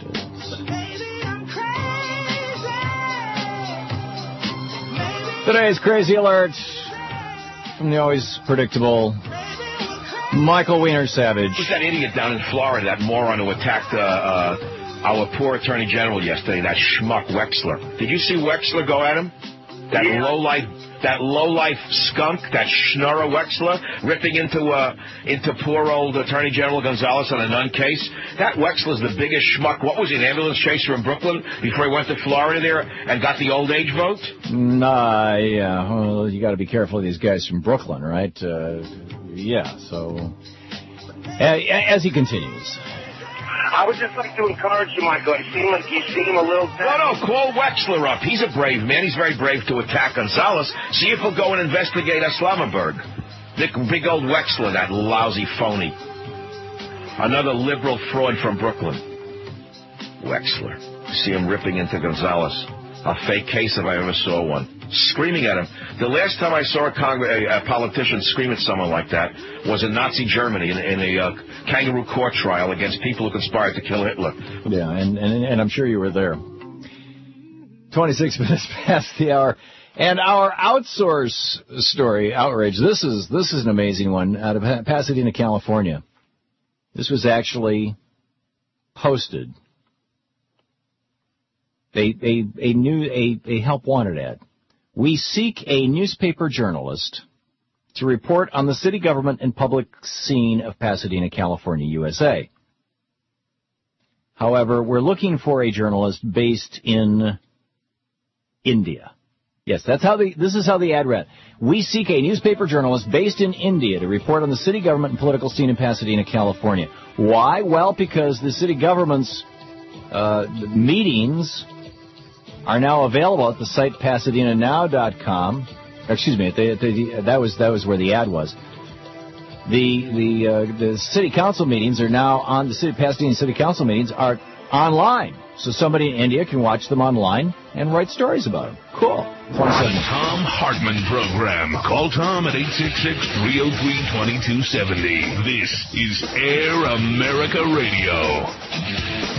Today's crazy alert from the always predictable Michael Wiener Savage. Who's that idiot down in Florida, that moron who attacked uh, uh, our poor Attorney General yesterday, that schmuck Wexler? Did you see Wexler go at him? That yeah. low-life... That low-life skunk, that Schnurrer Wexler, ripping into uh, into poor old Attorney General Gonzalez on a nun case. That Wexler's the biggest schmuck. What was he, an ambulance chaser in Brooklyn before he went to Florida there and got the old age vote? Nah, yeah. Well, you got to be careful of these guys from Brooklyn, right? Uh, yeah, so... As he continues... I would just like to encourage you, Michael. You seem like you seem a little... No, no, call Wexler up. He's a brave man. He's very brave to attack Gonzalez. See if he'll go and investigate Islamabad. Big, big old Wexler, that lousy phony. Another liberal fraud from Brooklyn. Wexler. See him ripping into Gonzalez. A fake case if I ever saw one. Screaming at him. The last time I saw a, Cong- a, a politician scream at someone like that was in Nazi Germany in, in a uh, kangaroo court trial against people who conspired to kill Hitler. Yeah, and, and, and I'm sure you were there. twenty-six minutes past the hour. And our outsource story, outrage, this is this is an amazing one out of Pasadena, California. This was actually posted. A, a, a, new, a, a help wanted ad. We seek a newspaper journalist to report on the city government and public scene of Pasadena, California, U S A. However, we're looking for a journalist based in India. Yes, that's how the, this is how the ad read. We seek a newspaper journalist based in India to report on the city government and political scene in Pasadena, California. Why? Well, because the city government's uh, meetings are now available at the site pasadena now dot com. Excuse me, they, they, that was that was where the ad was. The the uh, the city council meetings are now on the city Pasadena City Council meetings are online, so somebody in India can watch them online and write stories about them. Cool. The Tom Hartman Program. Call Tom at eight six six, three oh three, two two seven oh. This is Air America Radio.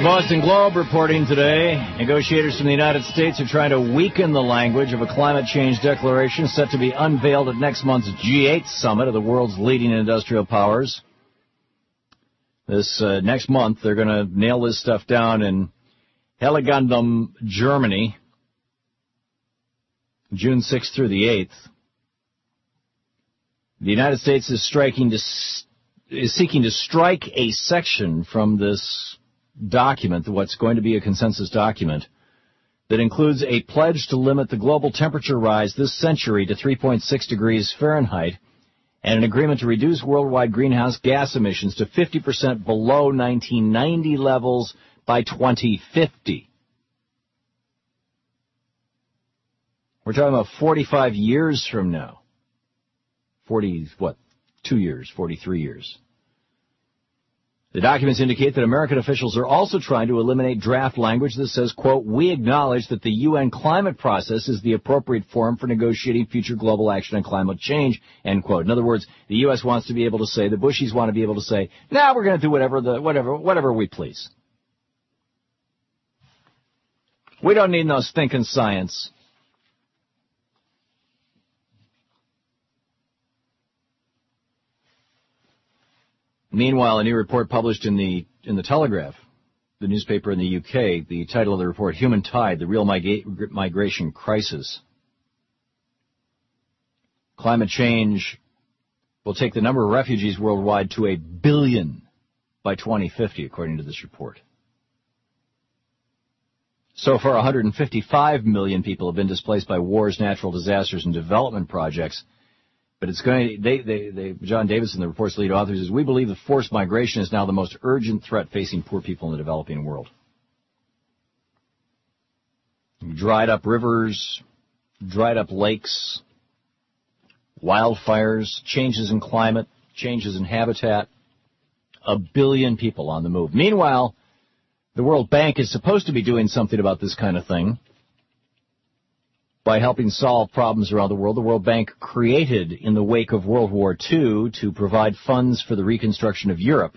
Boston Globe reporting today, negotiators from the United States are trying to weaken the language of a climate change declaration set to be unveiled at next month's G eight summit of the world's leading industrial powers. This uh, next month, they're going to nail this stuff down in Heiligendamm, Germany, June sixth through the eighth. The United States is striking to, is seeking to strike a section from this document, what's going to be a consensus document, that includes a pledge to limit the global temperature rise this century to three point six degrees Fahrenheit and an agreement to reduce worldwide greenhouse gas emissions to fifty percent below nineteen ninety levels by twenty fifty. We're talking about forty-five years from now. forty, what, two years, forty-three years. The documents indicate that American officials are also trying to eliminate draft language that says, quote, we acknowledge that the U N climate process is the appropriate forum for negotiating future global action on climate change, end quote. In other words, the U S wants to be able to say, the Bushies want to be able to say, now nah, we're going to do whatever the whatever whatever we please. We don't need no stinking science. Meanwhile, a new report published in the in the Telegraph, the newspaper in the U K, the title of the report, Human Tide, the Real Migra- Migration Crisis. Climate change will take the number of refugees worldwide to a billion by twenty fifty, according to this report. So far, one hundred fifty-five million people have been displaced by wars, natural disasters, and development projects. But it's going. They, they, they, John Davidson, the report's lead author, says, we believe that forced migration is now the most urgent threat facing poor people in the developing world. Dried up rivers, dried up lakes, wildfires, changes in climate, changes in habitat, a billion people on the move. Meanwhile, the World Bank is supposed to be doing something about this kind of thing by helping solve problems around the world. The World Bank created in the wake of World War Two to provide funds for the reconstruction of Europe,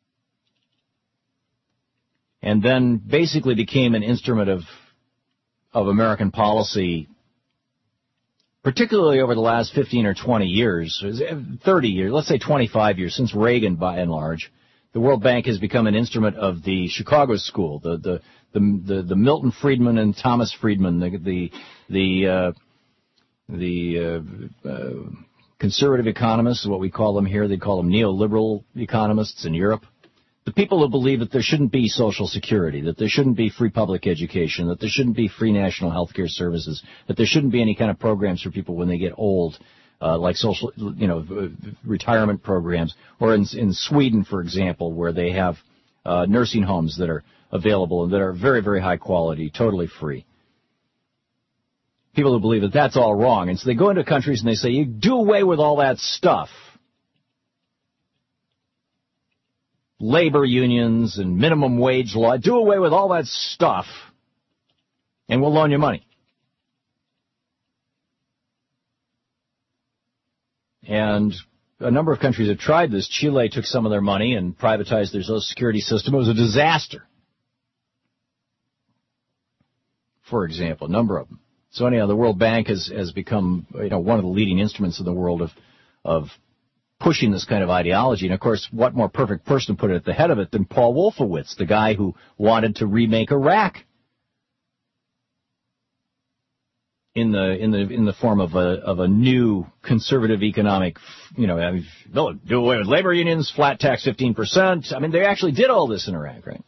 and then basically became an instrument of of American policy, particularly over the last fifteen or twenty years, thirty years, let's say twenty-five years, since Reagan by and large. The World Bank has become an instrument of the Chicago School, the the the the, the Milton Friedman and Thomas Friedman, the the the uh, the uh, uh, conservative economists, what we call them here. They call them neoliberal economists in Europe. The people who believe that there shouldn't be social security, that there shouldn't be free public education, that there shouldn't be free national health care services, that there shouldn't be any kind of programs for people when they get old. Uh, like social, you know, retirement programs, or in, in Sweden, for example, where they have uh, nursing homes that are available and that are very, very high quality, totally free. People who believe that that's all wrong, and so they go into countries and they say, you do away with all that stuff. Labor unions and minimum wage law, do away with all that stuff, and we'll loan you money. And a number of countries have tried this. Chile took some of their money and privatized their social security system. It was a disaster, for example, a number of them. So anyhow, the World Bank has, has become, you know, one of the leading instruments in the world of of pushing this kind of ideology. And, of course, what more perfect person to put it at the head of it than Paul Wolfowitz, the guy who wanted to remake Iraq in the in the in the form of a of a new conservative economic, you know, I mean, they'll do away with labor unions, flat tax fifteen percent. I mean, they actually did all this in Iraq, right?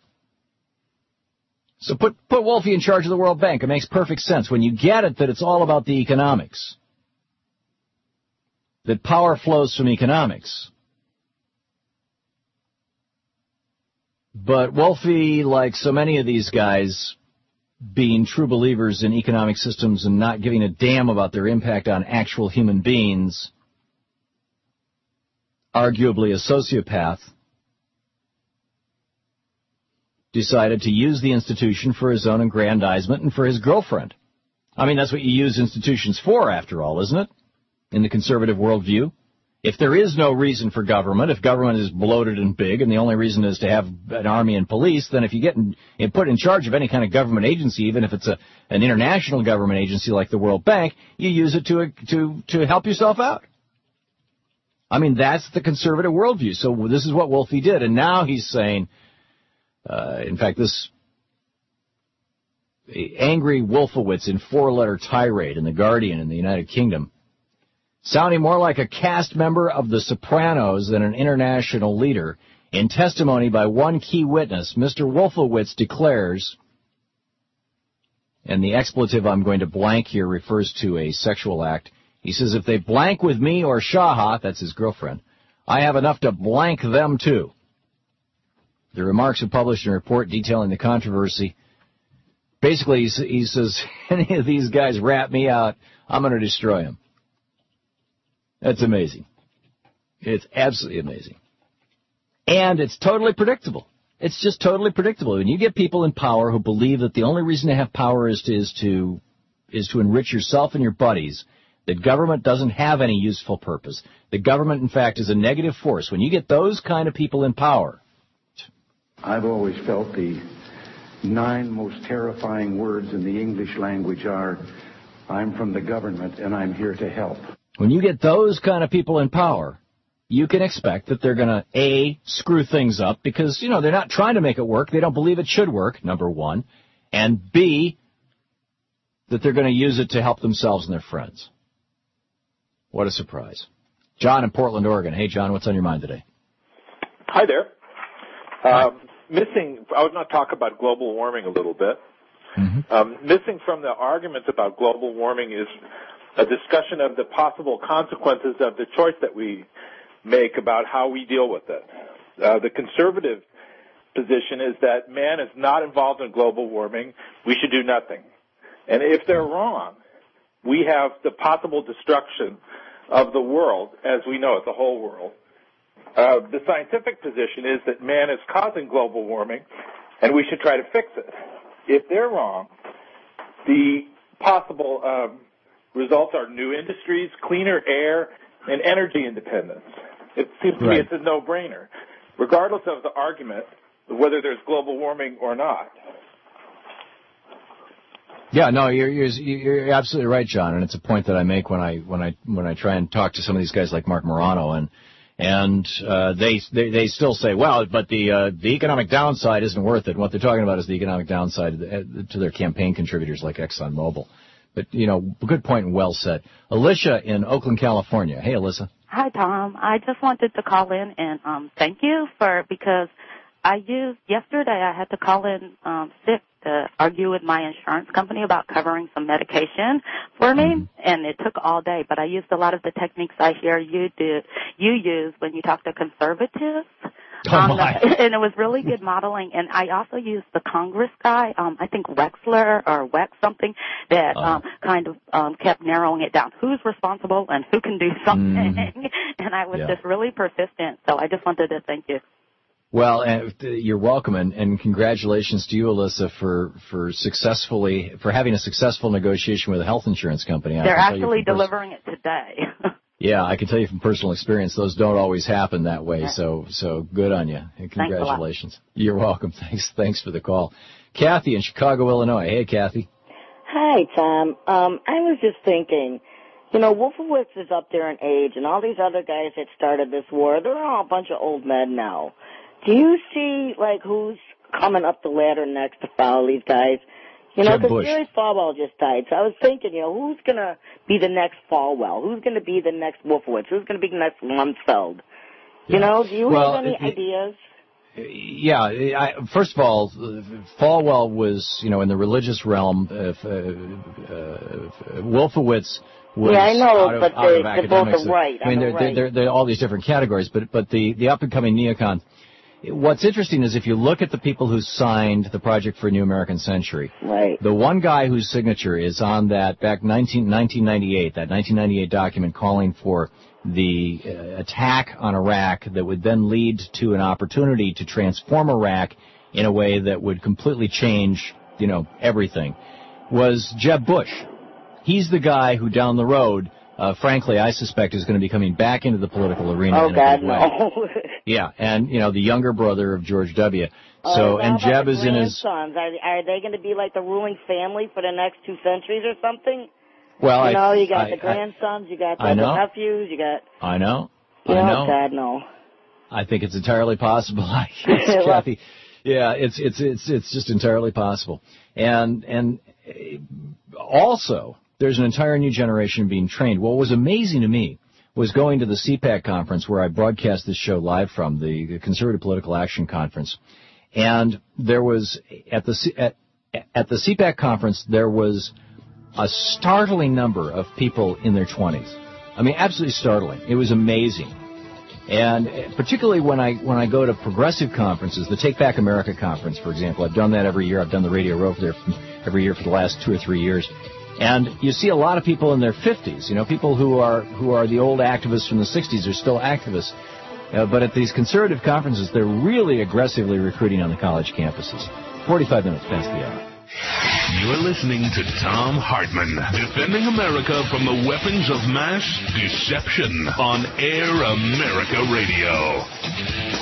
So put put Wolfie in charge of the World Bank. It makes perfect sense when you get it that it's all about the economics, that power flows from economics. But Wolfie, like so many of these guys, being true believers in economic systems and not giving a damn about their impact on actual human beings, arguably a sociopath, decided to use the institution for his own aggrandizement and for his girlfriend. I mean, that's what you use institutions for, after all, isn't it? In the conservative worldview. if there is no reason for government, if government is bloated and big, and the only reason is to have an army and police, then if you get in, and put in charge of any kind of government agency, even if it's a an international government agency like the World Bank, you use it to to to help yourself out. I mean, that's the conservative worldview. So this is what Wolfie did, and now he's saying, uh, in fact, this angry Wolfowitz in four-letter tirade in The Guardian in the United Kingdom, sounding more like a cast member of The Sopranos than an international leader. In testimony by one key witness, Mister Wolfowitz declares, and the expletive I'm going to blank here refers to a sexual act. He says, if they blank with me or Shaha, that's his girlfriend, I have enough to blank them too. The remarks are published in a report detailing the controversy. Basically, he says, any of these guys rat me out, I'm going to destroy them. That's amazing. It's absolutely amazing. And it's totally predictable. It's just totally predictable. When you get people in power who believe that the only reason to have power is to, is to, is to enrich yourself and your buddies, that government doesn't have any useful purpose. The government, in fact, is a negative force. When you get those kind of people in power. I've always felt the nine most terrifying words in the English language are, I'm from the government and I'm here to help. When you get those kind of people in power, you can expect that they're going to, A, screw things up because, you know, they're not trying to make it work. They don't believe it should work, number one. And B, that they're going to use it to help themselves and their friends. What a surprise. John in Portland, Oregon. Hey, John, what's on your mind today? Hi there. Um, missing, I was going to talk about global warming a little bit. Mm-hmm. Um, missing from the arguments about global warming is a discussion of the possible consequences of the choice that we make about how we deal with it. Uh, the conservative position is that man is not involved in global warming. We should do nothing. And if they're wrong, we have the possible destruction of the world as we know it, the whole world. Uh, the scientific position is that man is causing global warming, and we should try to fix it. If they're wrong, the possible um, results are new industries, cleaner air, and energy independence. It seems to right. me it's a no-brainer, regardless of the argument, whether there's global warming or not. Yeah, no, you're, you're you're absolutely right, John, and it's a point that I make when I when I when I try and talk to some of these guys like Mark Morano, and and uh, they, they they still say, well, but the uh, the economic downside isn't worth it. And what they're talking about is the economic downside to their campaign contributors like ExxonMobil. But you know, good point and well said. Alicia in Oakland, California. Hey, Alyssa. Hi, Tom. I just wanted to call in and um, thank you for because I used yesterday. I had to call in um, sick to argue with my insurance company about covering some medication for me, mm-hmm. and it took all day. But I used a lot of the techniques I hear you do you use when you talk to conservatives. Oh um, my. And it was really good modeling. And I also used the Congress guy, um, I think Wexler or Wex something, that um, kind of um, kept narrowing it down. Who's responsible and who can do something? Mm. And I was yeah. just really persistent. So I just wanted to thank you. Well, uh, you're welcome, and, and congratulations to you, Alyssa, for, for successfully for having a successful negotiation with a health insurance company. They're actually delivering pers- it today. Yeah, I can tell you from personal experience, those don't always happen that way. Yeah. So, so good on you, and congratulations. You're welcome. Thanks, thanks for the call. Kathy in Chicago, Illinois. Hey, Kathy. Hi, Tom. Um, I was just thinking, you know, Wolfowitz is up there in age, and all these other guys that started this war, they're all a bunch of old men now. Do you see, like, who's coming up the ladder next to follow these guys? You know, because Jerry Falwell just died. So I was thinking, you know, who's going to be the next Falwell? Who's going to be the next Wolfowitz? Who's going to be the next Rumsfeld? You yeah. know, do you well, have any it, ideas? Yeah. I, first of all, Falwell was, you know, in the religious realm. Uh, uh, Wolfowitz was yeah, I know, out of, but out they, of they're academics. both right. I mean, they're, right. they're, they're, they're all these different categories, but but the, the up-and-coming neocons. What's interesting is if you look at the people who signed the Project for a New American Century, right. the one guy whose signature is on that back nineteen, nineteen ninety-eight, that nineteen ninety-eight document calling for the uh, attack on Iraq that would then lead to an opportunity to transform Iraq in a way that would completely change, you know, everything, was Jeb Bush. He's the guy who down the road uh, frankly, I suspect is going to be coming back into the political arena Oh, in a God, big way. no. Yeah, and, you know, the younger brother of George W. Oh, So, and how about Jeb the is in his, grandsons? Are, are they going to be like the ruling family for the next two centuries or something? well, you know, I, you got I, the grandsons, you got I the know. nephews, you got... I, I know, You I know, know. God, no. I think it's entirely possible. I guess, Kathy. Yeah, it's it's it's it's just entirely possible. And and also, there's an entire new generation being trained. What was amazing to me was going to the C PAC conference where I broadcast this show live from, the, the Conservative Political Action Conference, and there was at the C, at at the C PAC conference there was a startling number of people in their twenties. I mean, absolutely startling. It was amazing. And particularly when I when I go to progressive conferences, the Take Back America conference, for example, I've done that every year. I've done the Radio Row there every year for the last two or three years. And you see a lot of people in their fifties, you know, people who are who are the old activists from the sixties are still activists. Uh, but at these conservative conferences, they're really aggressively recruiting on the college campuses. forty-five minutes past the hour. You're listening to Tom Hartman, defending America from the weapons of mass deception on Air America Radio.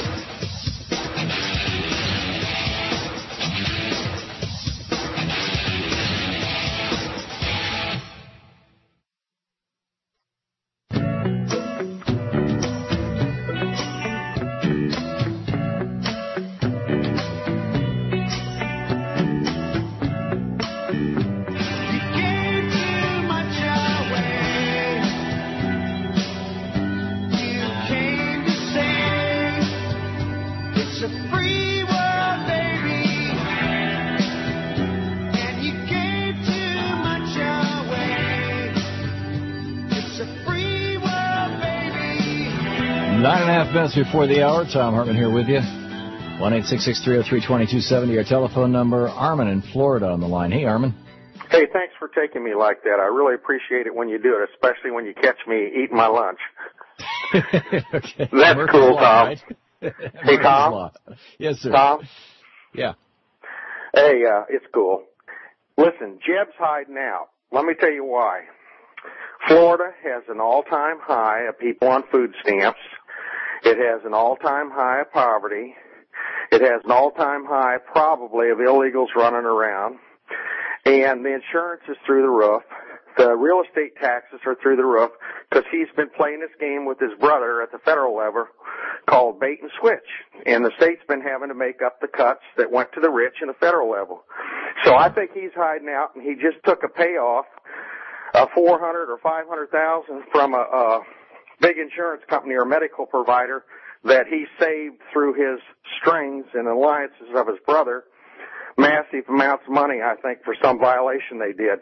Nine and a half minutes before the hour. Tom Hartman here with you. one eight six six, three oh three, two two seven zero, our telephone number. Armin in Florida on the line. Hey, Armin. Hey, thanks for taking me like that. I really appreciate it when you do it, especially when you catch me eating my lunch. Okay. That's Murphy's cool, Law, Tom. right? Hey, Tom. Law. Yes, sir. Tom? Yeah. Hey, uh, it's cool. Listen, Jeb's hiding out. Let me tell you why. Florida has an all-time high of people on food stamps. It has an all-time high of poverty. It has an all-time high, probably, of illegals running around. And the insurance is through the roof. The real estate taxes are through the roof because he's been playing this game with his brother at the federal level called bait and switch. And the state's been having to make up the cuts that went to the rich in the federal level. So I think he's hiding out, and he just took a payoff, a four hundred or five hundred thousand from a, a big insurance company or medical provider that he saved through his strings and alliances of his brother. Massive amounts of money, I think, for some violation they did.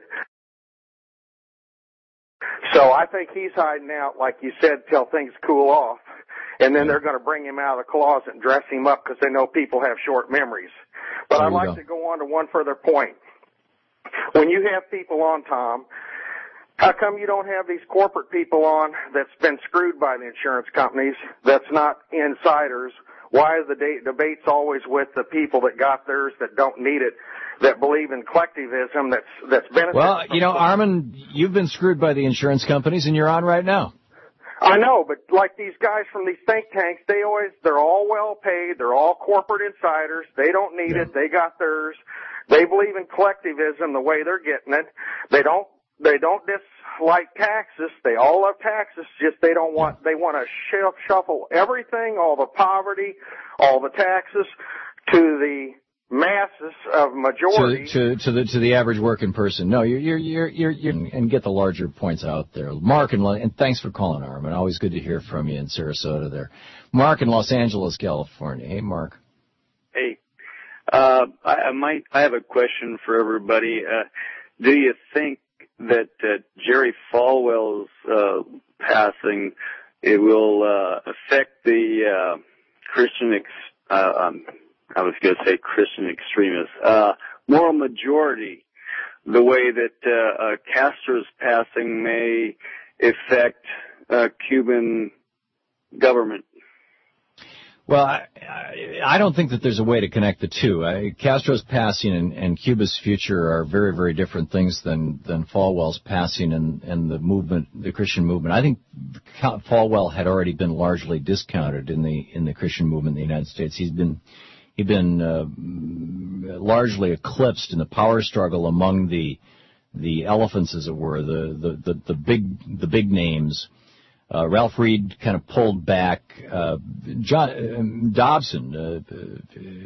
So I think he's hiding out, like you said, till things cool off. And then they're going to bring him out of the closet and dress him up because they know people have short memories. But There I'd you like go. to go on to one further point. When you have people on, Tom, how come you don't have these corporate people on that's been screwed by the insurance companies, that's not insiders? Why is the de- debate's always with the people that got theirs, that don't need it, that believe in collectivism, that's that's benefiting? Well, you know, Armin, you've been screwed by the insurance companies, and you're on right now. I know, but like these guys from these think tanks, they always, they're all well paid, they're all corporate insiders, they don't need Yeah. it, they got theirs, they believe in collectivism the way they're getting it, they don't, they don't dislike taxes, they all love taxes, just they don't want, they want to shuff, shuffle everything, all the poverty, all the taxes, to the masses of majority. To, to, to the to the average working person. No, you're you're you're you're, you're and get the larger points out there. Mark and and thanks for calling, Armin. Always good to hear from you in Sarasota there. Mark in Los Angeles, California. Hey, Mark. Hey, uh, I, I might. I have a question for everybody. Uh, do you think that uh, Jerry Falwell's uh, passing it will uh, affect the uh, Christian? Ex- uh, um, I was going to say Christian extremists, uh, moral majority, the way that uh, uh, Castro's passing may affect uh, Cuban government? Well, I, I don't think that there's a way to connect the two. I, Castro's passing and, and Cuba's future are very, very different things than, than Falwell's passing and, and the movement, the Christian movement. I think Falwell had already been largely discounted in the in the Christian movement in the United States. He's been he'd been uh, largely eclipsed in the power struggle among the the elephants, as it were, the the the, the big the big names. Uh, Ralph Reed kind of pulled back. Uh, John uh, Dobson, uh, uh,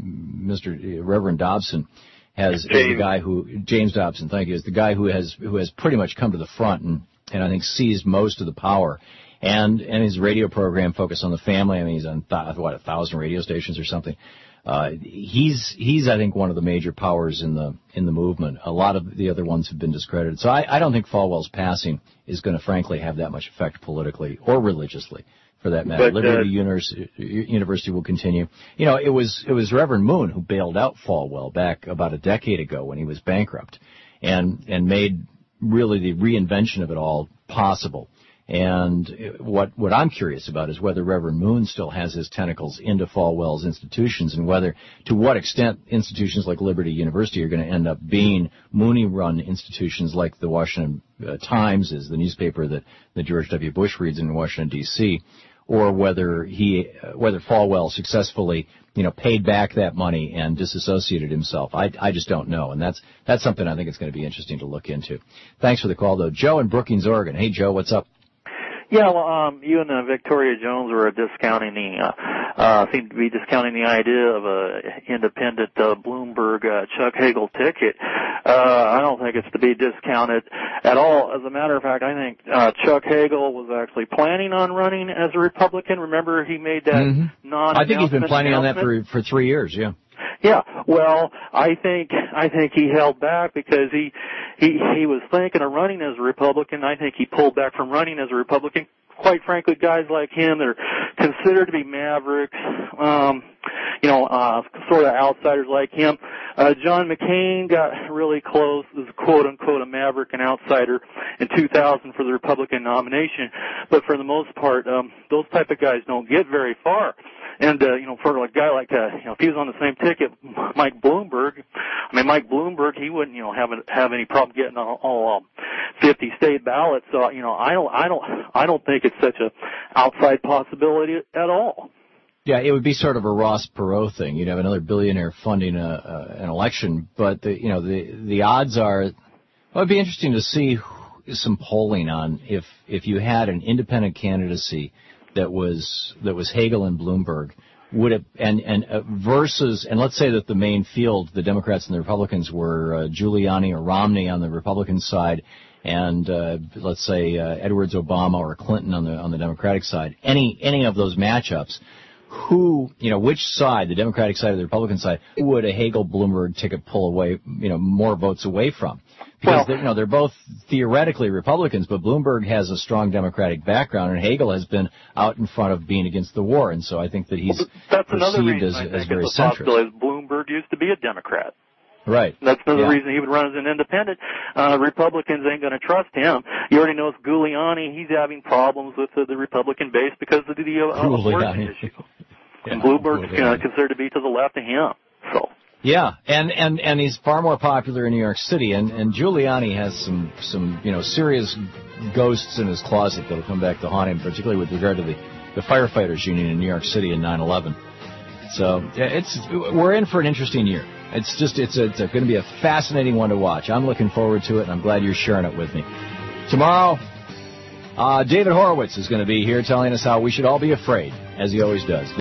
Mister Reverend Dobson, has is the guy who James Dobson, thank you, is the guy who has who has pretty much come to the front and, and I think seized most of the power. And and his radio program focused on the family. I mean, he's on th- what a thousand radio stations or something. Uh, he's, he's, I think, one of the major powers in the, in the movement. A lot of the other ones have been discredited. So I, I don't think Falwell's passing is going to, frankly, have that much effect politically or religiously, for that matter. But, Liberty uh, University, University will continue. You know, it was, it was Reverend Moon who bailed out Falwell back about a decade ago when he was bankrupt and, and made really the reinvention of it all possible. And what what I'm curious about is whether Reverend Moon still has his tentacles into Falwell's institutions and whether, to what extent institutions like Liberty University are going to end up being Mooney-run institutions like the Washington uh, Times is, the newspaper that, that George W. Bush reads in Washington, D C, or whether he, uh, whether Falwell successfully, you know, paid back that money and disassociated himself. I, I just don't know, and that's that's something I think it's going to be interesting to look into. Thanks for the call, though. Joe in Brookings, Oregon. Hey, Joe, what's up? Yeah, well, um, you and uh, Victoria Jones were discounting the, uh, uh, seem to be discounting the idea of a independent uh, Bloomberg uh, Chuck Hagel ticket. Uh, I don't think it's to be discounted at all. As a matter of fact, I think uh, Chuck Hagel was actually planning on running as a Republican. Remember, he made that mm-hmm. non-announcement I think he's been planning on that for for three years. Yeah. Yeah, well, I think I think he held back because he he he was thinking of running as a Republican. I think he pulled back from running as a Republican. Quite frankly, guys like him that are considered to be mavericks, um, you know, uh, sort of outsiders like him. Uh, John McCain got really close as quote unquote a maverick and outsider in two thousand for the Republican nomination. But for the most part, um, those type of guys don't get very far. And, uh, you know, for a guy like, uh, you know, if he was on the same ticket, Mike Bloomberg, I mean, Mike Bloomberg, he wouldn't, you know, have, have any problem getting all, all um, fifty state ballots. So, you know, I don't, I don't, I don't think it's such a outside possibility at all. Yeah, it would be sort of a Ross Perot thing. You'd have another billionaire funding a, a, an election, but the, you know, the, the odds are, well, it'd be interesting to see some polling on if, if you had an independent candidacy that was that was Hagel and Bloomberg, would it and and uh, versus and let's say that the main field, the Democrats and the Republicans, were uh, Giuliani or Romney on the Republican side, and uh, let's say uh, Edwards, Obama, or Clinton on the on the Democratic side. Any any of those matchups, who you know which side, the Democratic side or the Republican side, who would a Hagel Bloomberg ticket pull away, you know, more votes away from? Because well, you know they're both theoretically Republicans, but Bloomberg has a strong Democratic background, and Hagel has been out in front of being against the war, and so I think that he's well, that's another perceived reason as, I as think very it's a centrist. possibility. Bloomberg used to be a Democrat. Right. That's another yeah. reason he would run as an independent. Uh, Republicans ain't going to trust him. You already know Giuliani, he's having problems with uh, the Republican base because of the uh, abortion issue. yeah, and Bloomberg's uh, considered to be to the left of him. So. Yeah, and, and, and he's far more popular in New York City, and, and Giuliani has some, some, you know, serious ghosts in his closet that'll come back to haunt him, particularly with regard to the, the firefighters union in New York City in nine eleven. So, yeah, it's, we're in for an interesting year. It's just, it's, a, it's a, going to be a fascinating one to watch. I'm looking forward to it, and I'm glad you're sharing it with me. Tomorrow, uh, David Horowitz is going to be here telling us how we should all be afraid, as he always does.